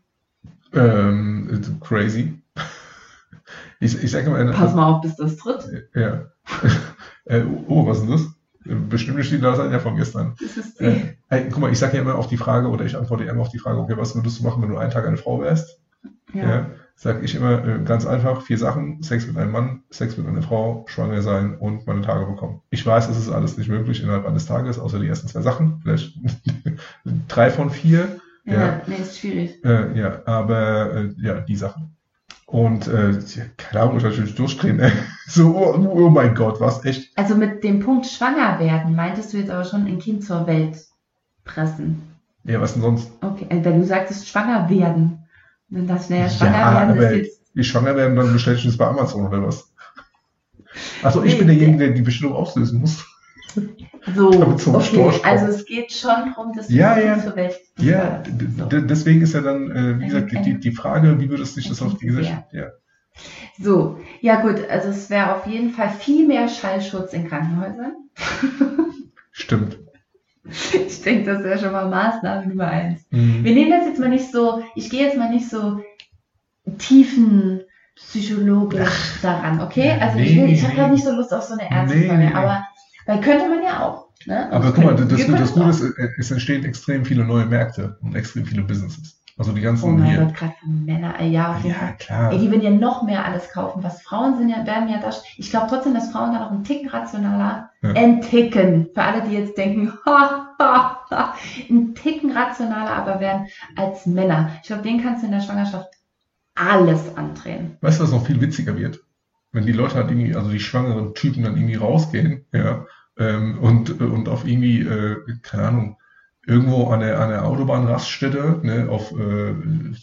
Ähm, crazy. Ich, ich sage mal, Pass mal auf, bis das tritt. Ja. äh, oh, was ist denn das? Bestimmt nicht die Lasagne von gestern. Das ist die. Äh, hey, guck mal, ich sage ja immer auf die Frage, oder ich antworte immer auf die Frage, okay, was würdest du machen, wenn du einen Tag eine Frau wärst? Ja. Ja, sage ich immer äh, ganz einfach, vier Sachen: Sex mit einem Mann, Sex mit einer Frau, schwanger sein und meine Tage bekommen. Ich weiß, das ist alles nicht möglich innerhalb eines Tages, außer die ersten zwei Sachen, vielleicht drei von vier. Ja, Ja, nee, ist schwierig. äh, ja aber äh, ja, die Sachen. Und äh, keine Ahnung, ich natürlich durchdrehen. Ey. So, oh, oh mein Gott, was echt. Also mit dem Punkt schwanger werden, meintest du jetzt aber schon ein Kind zur Welt pressen? Ja, was denn sonst? Okay, also wenn du sagtest schwanger werden, dann dachte ich, naja, schwanger Ja, werden aber ist jetzt... wie schwanger werden, dann bestelle ich das bei Amazon oder was? Also ich Nee, bin derjenige, der die Bestellung auslösen muss. So, Damit zum okay, Storch also kommt. es geht schon darum, dass Ja, du ja. zur Welt Ja, bist. d- So. d- deswegen ist ja dann, äh, wie Ein- gesagt, die, ein- die, die Frage, wie würdest du dich ein das auf die Kind Gesellschaft... Ja. So, ja gut, also es wäre auf jeden Fall viel mehr Schallschutz in Krankenhäusern. Stimmt. Ich denke, das wäre schon mal Maßnahme Nummer eins. Mhm. Wir nehmen das jetzt mal nicht so, ich gehe jetzt mal nicht so tiefen psychologisch daran, okay? Also ich, will- Nee, ich habe nee. gerade nicht so Lust auf so eine Ärzte, Nee, nee, nee. aber weil könnte man ja auch. Ne? Aber Also guck mal, können- das, wir das, können das Gute auch. ist, äh, es entstehen extrem viele neue Märkte und extrem viele Businesses. Also die ganzen Oh mein hier. Gott, gerade für Männer, äh, ja, auf jeden Ja, Fall. klar. Ey, die würden ja noch mehr alles kaufen. Was Frauen sind ja, werden ja das. Ich glaube trotzdem, dass Frauen da noch einen Ticken rationaler, Ja. ein Ticken, für alle, die jetzt denken, ha, ha, ha, ein Ticken rationaler aber werden als Männer. Ich glaube, denen kannst du in der Schwangerschaft alles andrehen. Weißt du, was noch viel witziger wird? Wenn die Leute halt irgendwie, also die schwangeren Typen dann irgendwie rausgehen, ja, ähm, und, und auf irgendwie, äh, keine Ahnung, irgendwo an der, an der Autobahnraststätte, ne, auf äh,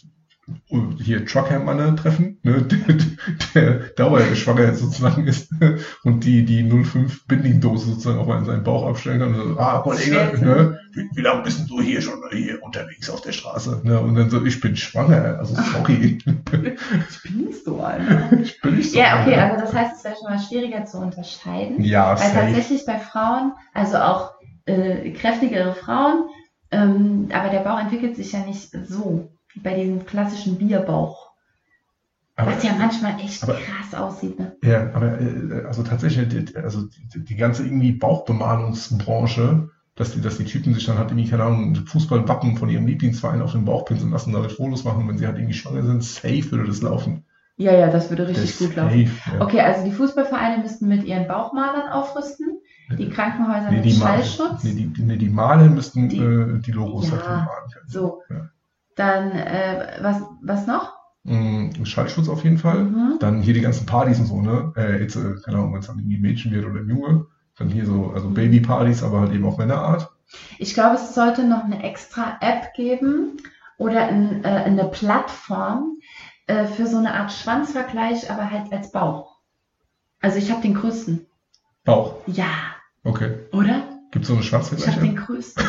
hier Truckermanne treffen, ne, der, der Dauerschwanger sozusagen ist und die, die null Komma fünf Bindingdose sozusagen auf einen, seinen Bauch abstellen kann und so, ah, Kollege, ne, wie, wie lange bist denn du hier schon hier unterwegs auf der Straße? Ne, und dann so, ich bin schwanger, also sorry. Ich bin nicht so, Alter. Ich bin nicht so Ja, okay, schwanger. also das heißt, es wäre schon mal schwieriger zu unterscheiden. Ja, Weil safe. tatsächlich bei Frauen, also auch äh, kräftigere Frauen, ähm, aber der Bauch entwickelt sich ja nicht so wie bei diesem klassischen Bierbauch. Aber, Was ja manchmal echt aber- krass aussieht. Ne? ja, aber äh, also tatsächlich, die, also die, die ganze irgendwie Bauchbemalungsbranche, dass die, dass die Typen sich dann halt irgendwie, keine Ahnung, ein Fußballwappen von ihrem Lieblingsverein auf den Bauch pinseln lassen, damit Fotos machen, wenn sie halt irgendwie schwanger sind, safe würde das laufen. Ja, ja, das würde richtig Das gut laufen. safe, ja. Okay, also die Fußballvereine müssten mit ihren Bauchmalern aufrüsten, die Krankenhäuser Nee, mit die, Mal, Schallschutz. nee, die, nee, die Maler müssten Die- äh, die Logos Ja, halt malen können. so. Ja. Dann, äh, was, was noch? Mm, Schallschutz auf jeden Fall. Mhm. Dann hier die ganzen Partys und so, ne? Äh, jetzt, äh, keine Ahnung, wenn es dann irgendwie ein Mädchen wird oder ein Junge. Dann hier so, also Babypartys, aber halt eben auf Männerart. Ich glaube, es sollte noch eine extra App geben oder ein, äh, eine Plattform äh, für so eine Art Schwanzvergleich, aber halt als Bauch. Also ich habe den größten. Bauch. Ja, Okay. oder? Gibt es so eine Ich habe Schwanzvergleiche? den größten.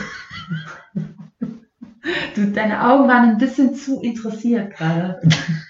Du, deine Augen waren ein bisschen zu interessiert gerade.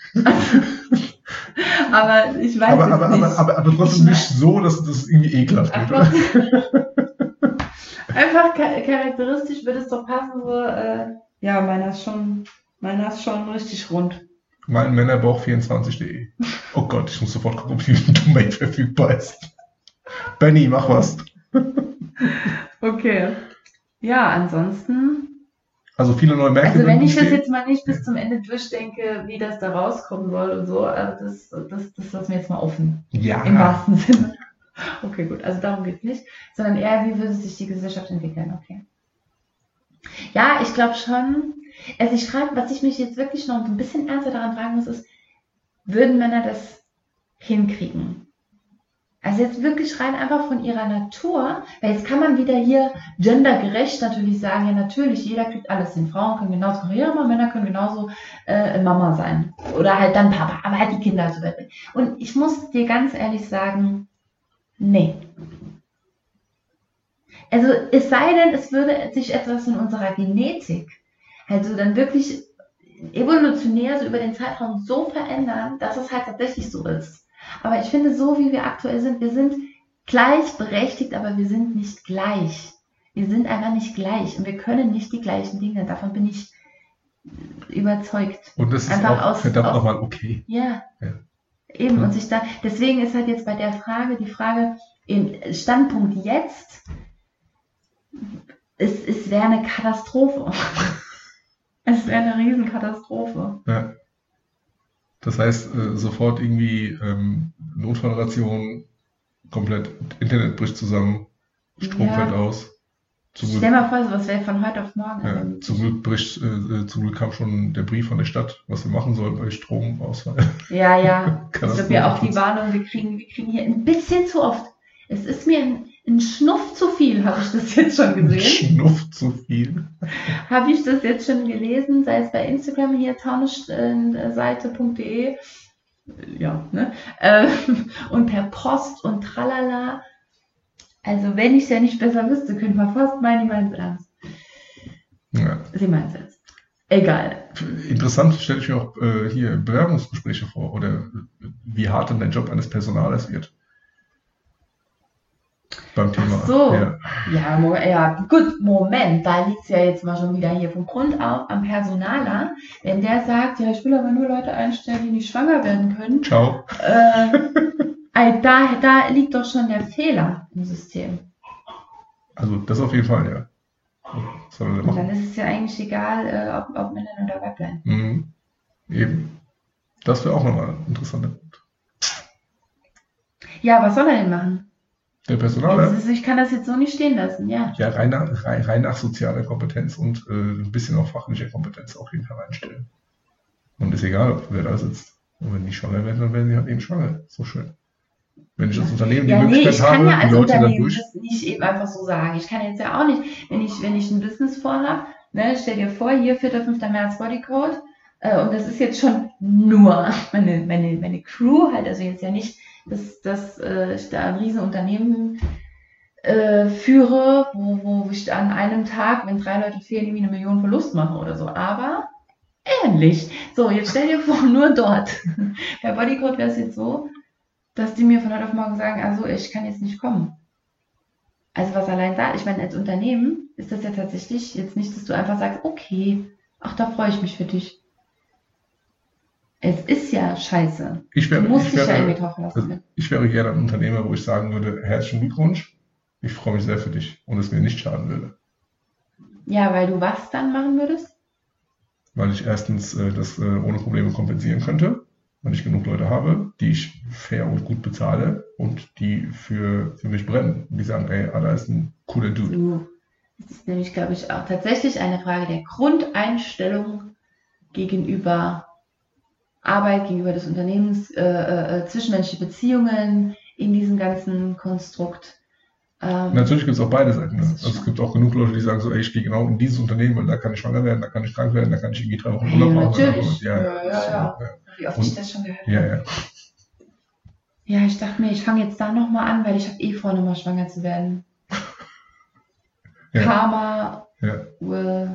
Aber ich weiß Aber, es aber, nicht. aber, aber, aber trotzdem Ich nicht so, dass das irgendwie ekelhaft wird, Einfach, oder? einfach cha- charakteristisch würde es doch passen, so, äh, ja, meiner ist schon, meiner ist schon richtig rund. Mein Männerbauch vierundzwanzig punkt de. Oh Gott, ich muss sofort gucken, ob die Domain verfügbar ist. Benny, mach was. Okay. Ja, ansonsten, Also viele neue Märkte. also wenn würden ich das entstehen. jetzt mal nicht bis zum Ende durchdenke, wie das da rauskommen soll und so, also das, das, das lassen wir jetzt mal offen. Ja. Im wahrsten Sinne. Okay, gut, also darum geht es nicht, sondern eher, wie würde sich die Gesellschaft entwickeln, okay. Ja, ich glaube schon, also ich frage, was ich mich jetzt wirklich noch ein bisschen ernster daran fragen muss, ist, würden Männer das hinkriegen? Also jetzt wirklich rein einfach von ihrer Natur, weil jetzt kann man wieder hier gendergerecht natürlich sagen, ja natürlich, jeder kriegt alles hin. Frauen können genauso Karriere machen, Männer können genauso äh, Mama sein. Oder halt dann Papa, aber halt die Kinder so weiter. Und ich muss dir ganz ehrlich sagen, nee. Also es sei denn, es würde sich etwas in unserer Genetik, also dann wirklich evolutionär so über den Zeitraum so verändern, dass es halt tatsächlich so ist. Aber ich finde, so wie wir aktuell sind, wir sind gleichberechtigt, aber wir sind nicht gleich. Wir sind einfach nicht gleich und wir können nicht die gleichen Dinge. Davon bin ich überzeugt. Und das ist einfach auch aus, verdammt aus, nochmal okay. Ja, ja. eben. Ja. Und sich da, deswegen ist halt jetzt bei der Frage, die Frage, im Standpunkt jetzt, es, es wäre eine Katastrophe. Es wäre eine Riesenkatastrophe. Ja. Das heißt, äh, sofort irgendwie ähm, Notfallration, komplett Internet bricht zusammen, Strom Ja. fällt aus. Zum Stell Glück, mal vor, sowas wäre von heute auf morgen. ja, Also, zum Glück bricht, äh, zum Glück kam schon der Brief von der Stadt, was wir machen sollen bei Stromausfall. ja, ja. Ich Katastrophe. habe ja auch die Warnung, wir kriegen, wir kriegen hier ein bisschen zu oft. Es ist mir ein, ein Schnuff zu viel, habe ich das jetzt schon gesehen. Schnuff zu viel. Habe ich das jetzt schon gelesen, sei es bei Instagram hier, taunusseite punkt de, ja, ne? Äh, und per Post und tralala. Also wenn ich es ja nicht besser wüsste, könnte man fast meinen, die meinen es ernst. Ja. Sie meinen es jetzt. Egal. Interessant stelle ich mir auch äh, hier Bewerbungsgespräche vor oder äh, wie hart dann der Job eines Personalers wird. Beim Thema. Ach so. Ja. Ja, mo- ja, gut, Moment, da liegt es ja jetzt mal schon wieder hier vom Grund auf am Personaler. Wenn der sagt, ja, ich will aber nur Leute einstellen, die nicht schwanger werden können, Ciao. äh, ey, da, da liegt doch schon der Fehler im System. Also das auf jeden Fall, ja. Was soll er denn Und dann machen? ist es ja eigentlich egal, äh, ob, ob Männlein oder Weiblein. Mhm. Eben. Das wäre auch nochmal ein interessanter Punkt. Ja, was soll er denn machen? Der Das Personaler, ist, ich kann das jetzt so nicht stehen lassen, ja. ja, rein nach, rein, rein nach sozialer Kompetenz und äh, ein bisschen auch fachlicher Kompetenz auf jeden Fall einstellen. Und ist egal, wer da sitzt. Und wenn die schwanger werden, dann werden sie halt eben schwanger. So schön. Wenn ich als Unternehmen die Ja, nee, Möglichkeit ich kann habe, ja als die Leute Unternehmen dadurch. das nicht eben einfach so sagen. Ich kann jetzt ja auch nicht, wenn ich, wenn ich ein Business vorhabe, ne, stell dir vor, hier vierter fünfter März Bodycode, äh, und das ist jetzt schon nur meine, meine, meine Crew, halt, also jetzt ja nicht, dass, dass äh, ich da ein Riesenunternehmen äh, führe, wo, wo ich an einem Tag, wenn drei Leute fehlen, irgendwie eine Million Verlust mache oder so, aber ähnlich. So, jetzt stell dir vor, nur dort. Bei Bodycode wäre es jetzt so, dass die mir von heute auf morgen sagen, also ich kann jetzt nicht kommen. Also was allein da, ich meine, als Unternehmen ist das ja tatsächlich jetzt nicht, dass du einfach sagst, okay, ach, da freue ich mich für dich. Es ist ja scheiße. Ich Du wäre, musst ich dich ja irgendwie wäre, drauf also verlassen. ich wäre gerne ein Unternehmer, wo ich sagen würde, herzlichen Glückwunsch, ich freue mich sehr für dich und es mir nicht schaden würde. Ja, weil du was dann machen würdest? Weil ich erstens äh, das äh, ohne Probleme kompensieren könnte, weil ich genug Leute habe, die ich fair und gut bezahle und die für, für mich brennen. Und die sagen, ey, Ada ist ein cooler Dude. Du, das ist nämlich, glaube ich, auch tatsächlich eine Frage der Grundeinstellung gegenüber Arbeit, gegenüber des Unternehmens, äh, äh, zwischenmenschliche Beziehungen in diesem ganzen Konstrukt. Ähm, Natürlich gibt es auch beide Seiten. Ne? Also es gibt auch genug Leute, die sagen so, ey, ich gehe genau in dieses Unternehmen, weil da kann ich schwanger werden, da kann ich krank werden, da kann ich irgendwie drei Wochen Ja, Urlaub machen. natürlich. Ja, Ja, ja, so, ja. ja. Wie oft Und- ich das schon gehört Ja, habe. ja. Ja, ich dachte mir, ich fange jetzt da nochmal an, weil ich habe eh vor, nochmal schwanger zu werden. Ja. Karma Ja. will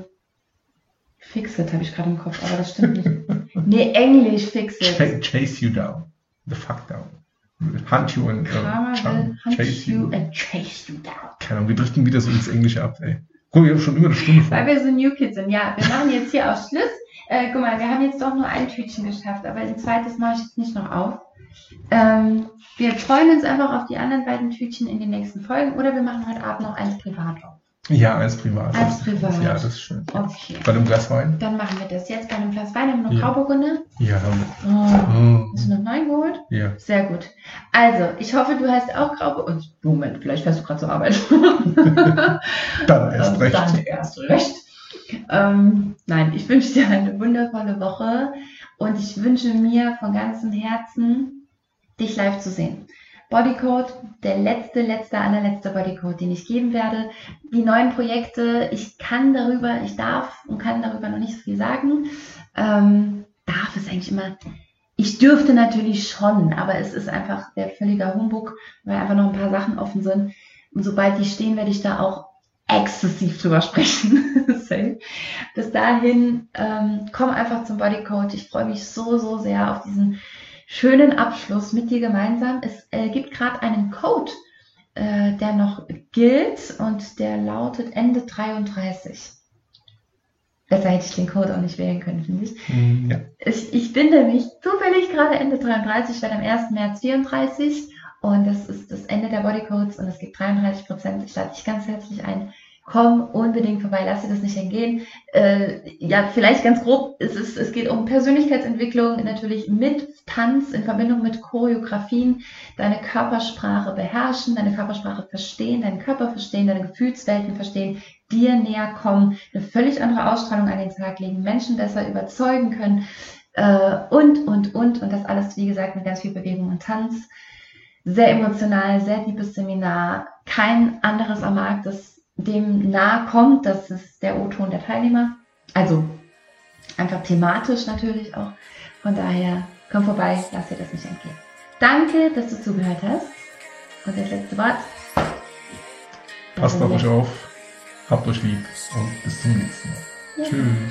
fix it, habe ich gerade im Kopf, aber das stimmt nicht. Nee, Englisch fix it. Ch- Chase you down. The fuck down. Hunt you and uh, Karma will chum, hunt chase you you. and chase you down. Keine Ahnung, wir driften wieder so ins Englische ab, ey. Guck, wir haben schon über eine Stunde vor. Weil wir so New Kids sind. Ja, wir machen jetzt hier auch Schluss. Äh, guck mal, wir haben jetzt doch nur ein Tütchen geschafft, aber ein zweites mache ich jetzt nicht noch auf. Ähm, wir freuen uns einfach auf die anderen beiden Tütchen in den nächsten Folgen oder wir machen heute Abend noch eins privat auf. Ja, als privat. Als privat. Ja, das ist schön. Okay. Bei einem Glas Wein? Dann machen wir das jetzt bei einem Glas Wein. Haben wir noch Ja. Grauburgunder? Ja, haben Oh. wir. Hast du noch neun geholt? Ja. Sehr gut. Also, ich hoffe, du hast auch Grauburgunder. Moment, vielleicht fährst du gerade zur Arbeit. Dann erst Ähm, recht. Dann erst recht. Ähm, nein, ich wünsche dir eine wundervolle Woche und ich wünsche mir von ganzem Herzen, dich live zu sehen. Bodycode, der letzte, letzte, allerletzte Bodycode, den ich geben werde. Die neuen Projekte, ich kann darüber, ich darf und kann darüber noch nicht so viel sagen. Ähm, darf ist eigentlich immer, ich dürfte natürlich schon, aber es ist einfach der völlige Humbug, weil einfach noch ein paar Sachen offen sind. sobald die stehen, werde ich da auch exzessiv drüber sprechen. Bis dahin, ähm, komm einfach zum Bodycoach. Ich freue mich so, so sehr auf diesen schönen Abschluss mit dir gemeinsam. Es äh, gibt gerade einen Code, äh, der noch gilt und der lautet Ende dreiunddreißig. Besser hätte ich den Code auch nicht wählen können, finde ich. Mm, ja. ich. Ich bin nämlich zufällig gerade Ende dreiunddreißig, ich werde am ersten März vierunddreißig und das ist das Ende der Bodycodes und es gibt dreiunddreißig Prozent. Ich lade dich ganz herzlich ein. Komm unbedingt vorbei, lass dir das nicht entgehen. Äh, ja, vielleicht ganz grob, es, ist, es geht um Persönlichkeitsentwicklung, natürlich mit Tanz in Verbindung mit Choreografien, deine Körpersprache beherrschen, deine Körpersprache verstehen, deinen Körper verstehen, deine Gefühlswelten verstehen, dir näher kommen, eine völlig andere Ausstrahlung an den Tag legen, Menschen besser überzeugen können äh, und, und, und. Und das alles, wie gesagt, mit ganz viel Bewegung und Tanz. Sehr emotional, sehr liebes Seminar. Kein anderes am Markt, das dem nahe kommt, das ist der O-Ton der Teilnehmer. Also einfach thematisch natürlich auch. Von daher, komm vorbei, lass dir das nicht entgehen. Danke, dass du zugehört hast. Und das letzte Wort. Passt auf euch auf, habt euch lieb und bis zum nächsten Mal. Ja. Tschüss.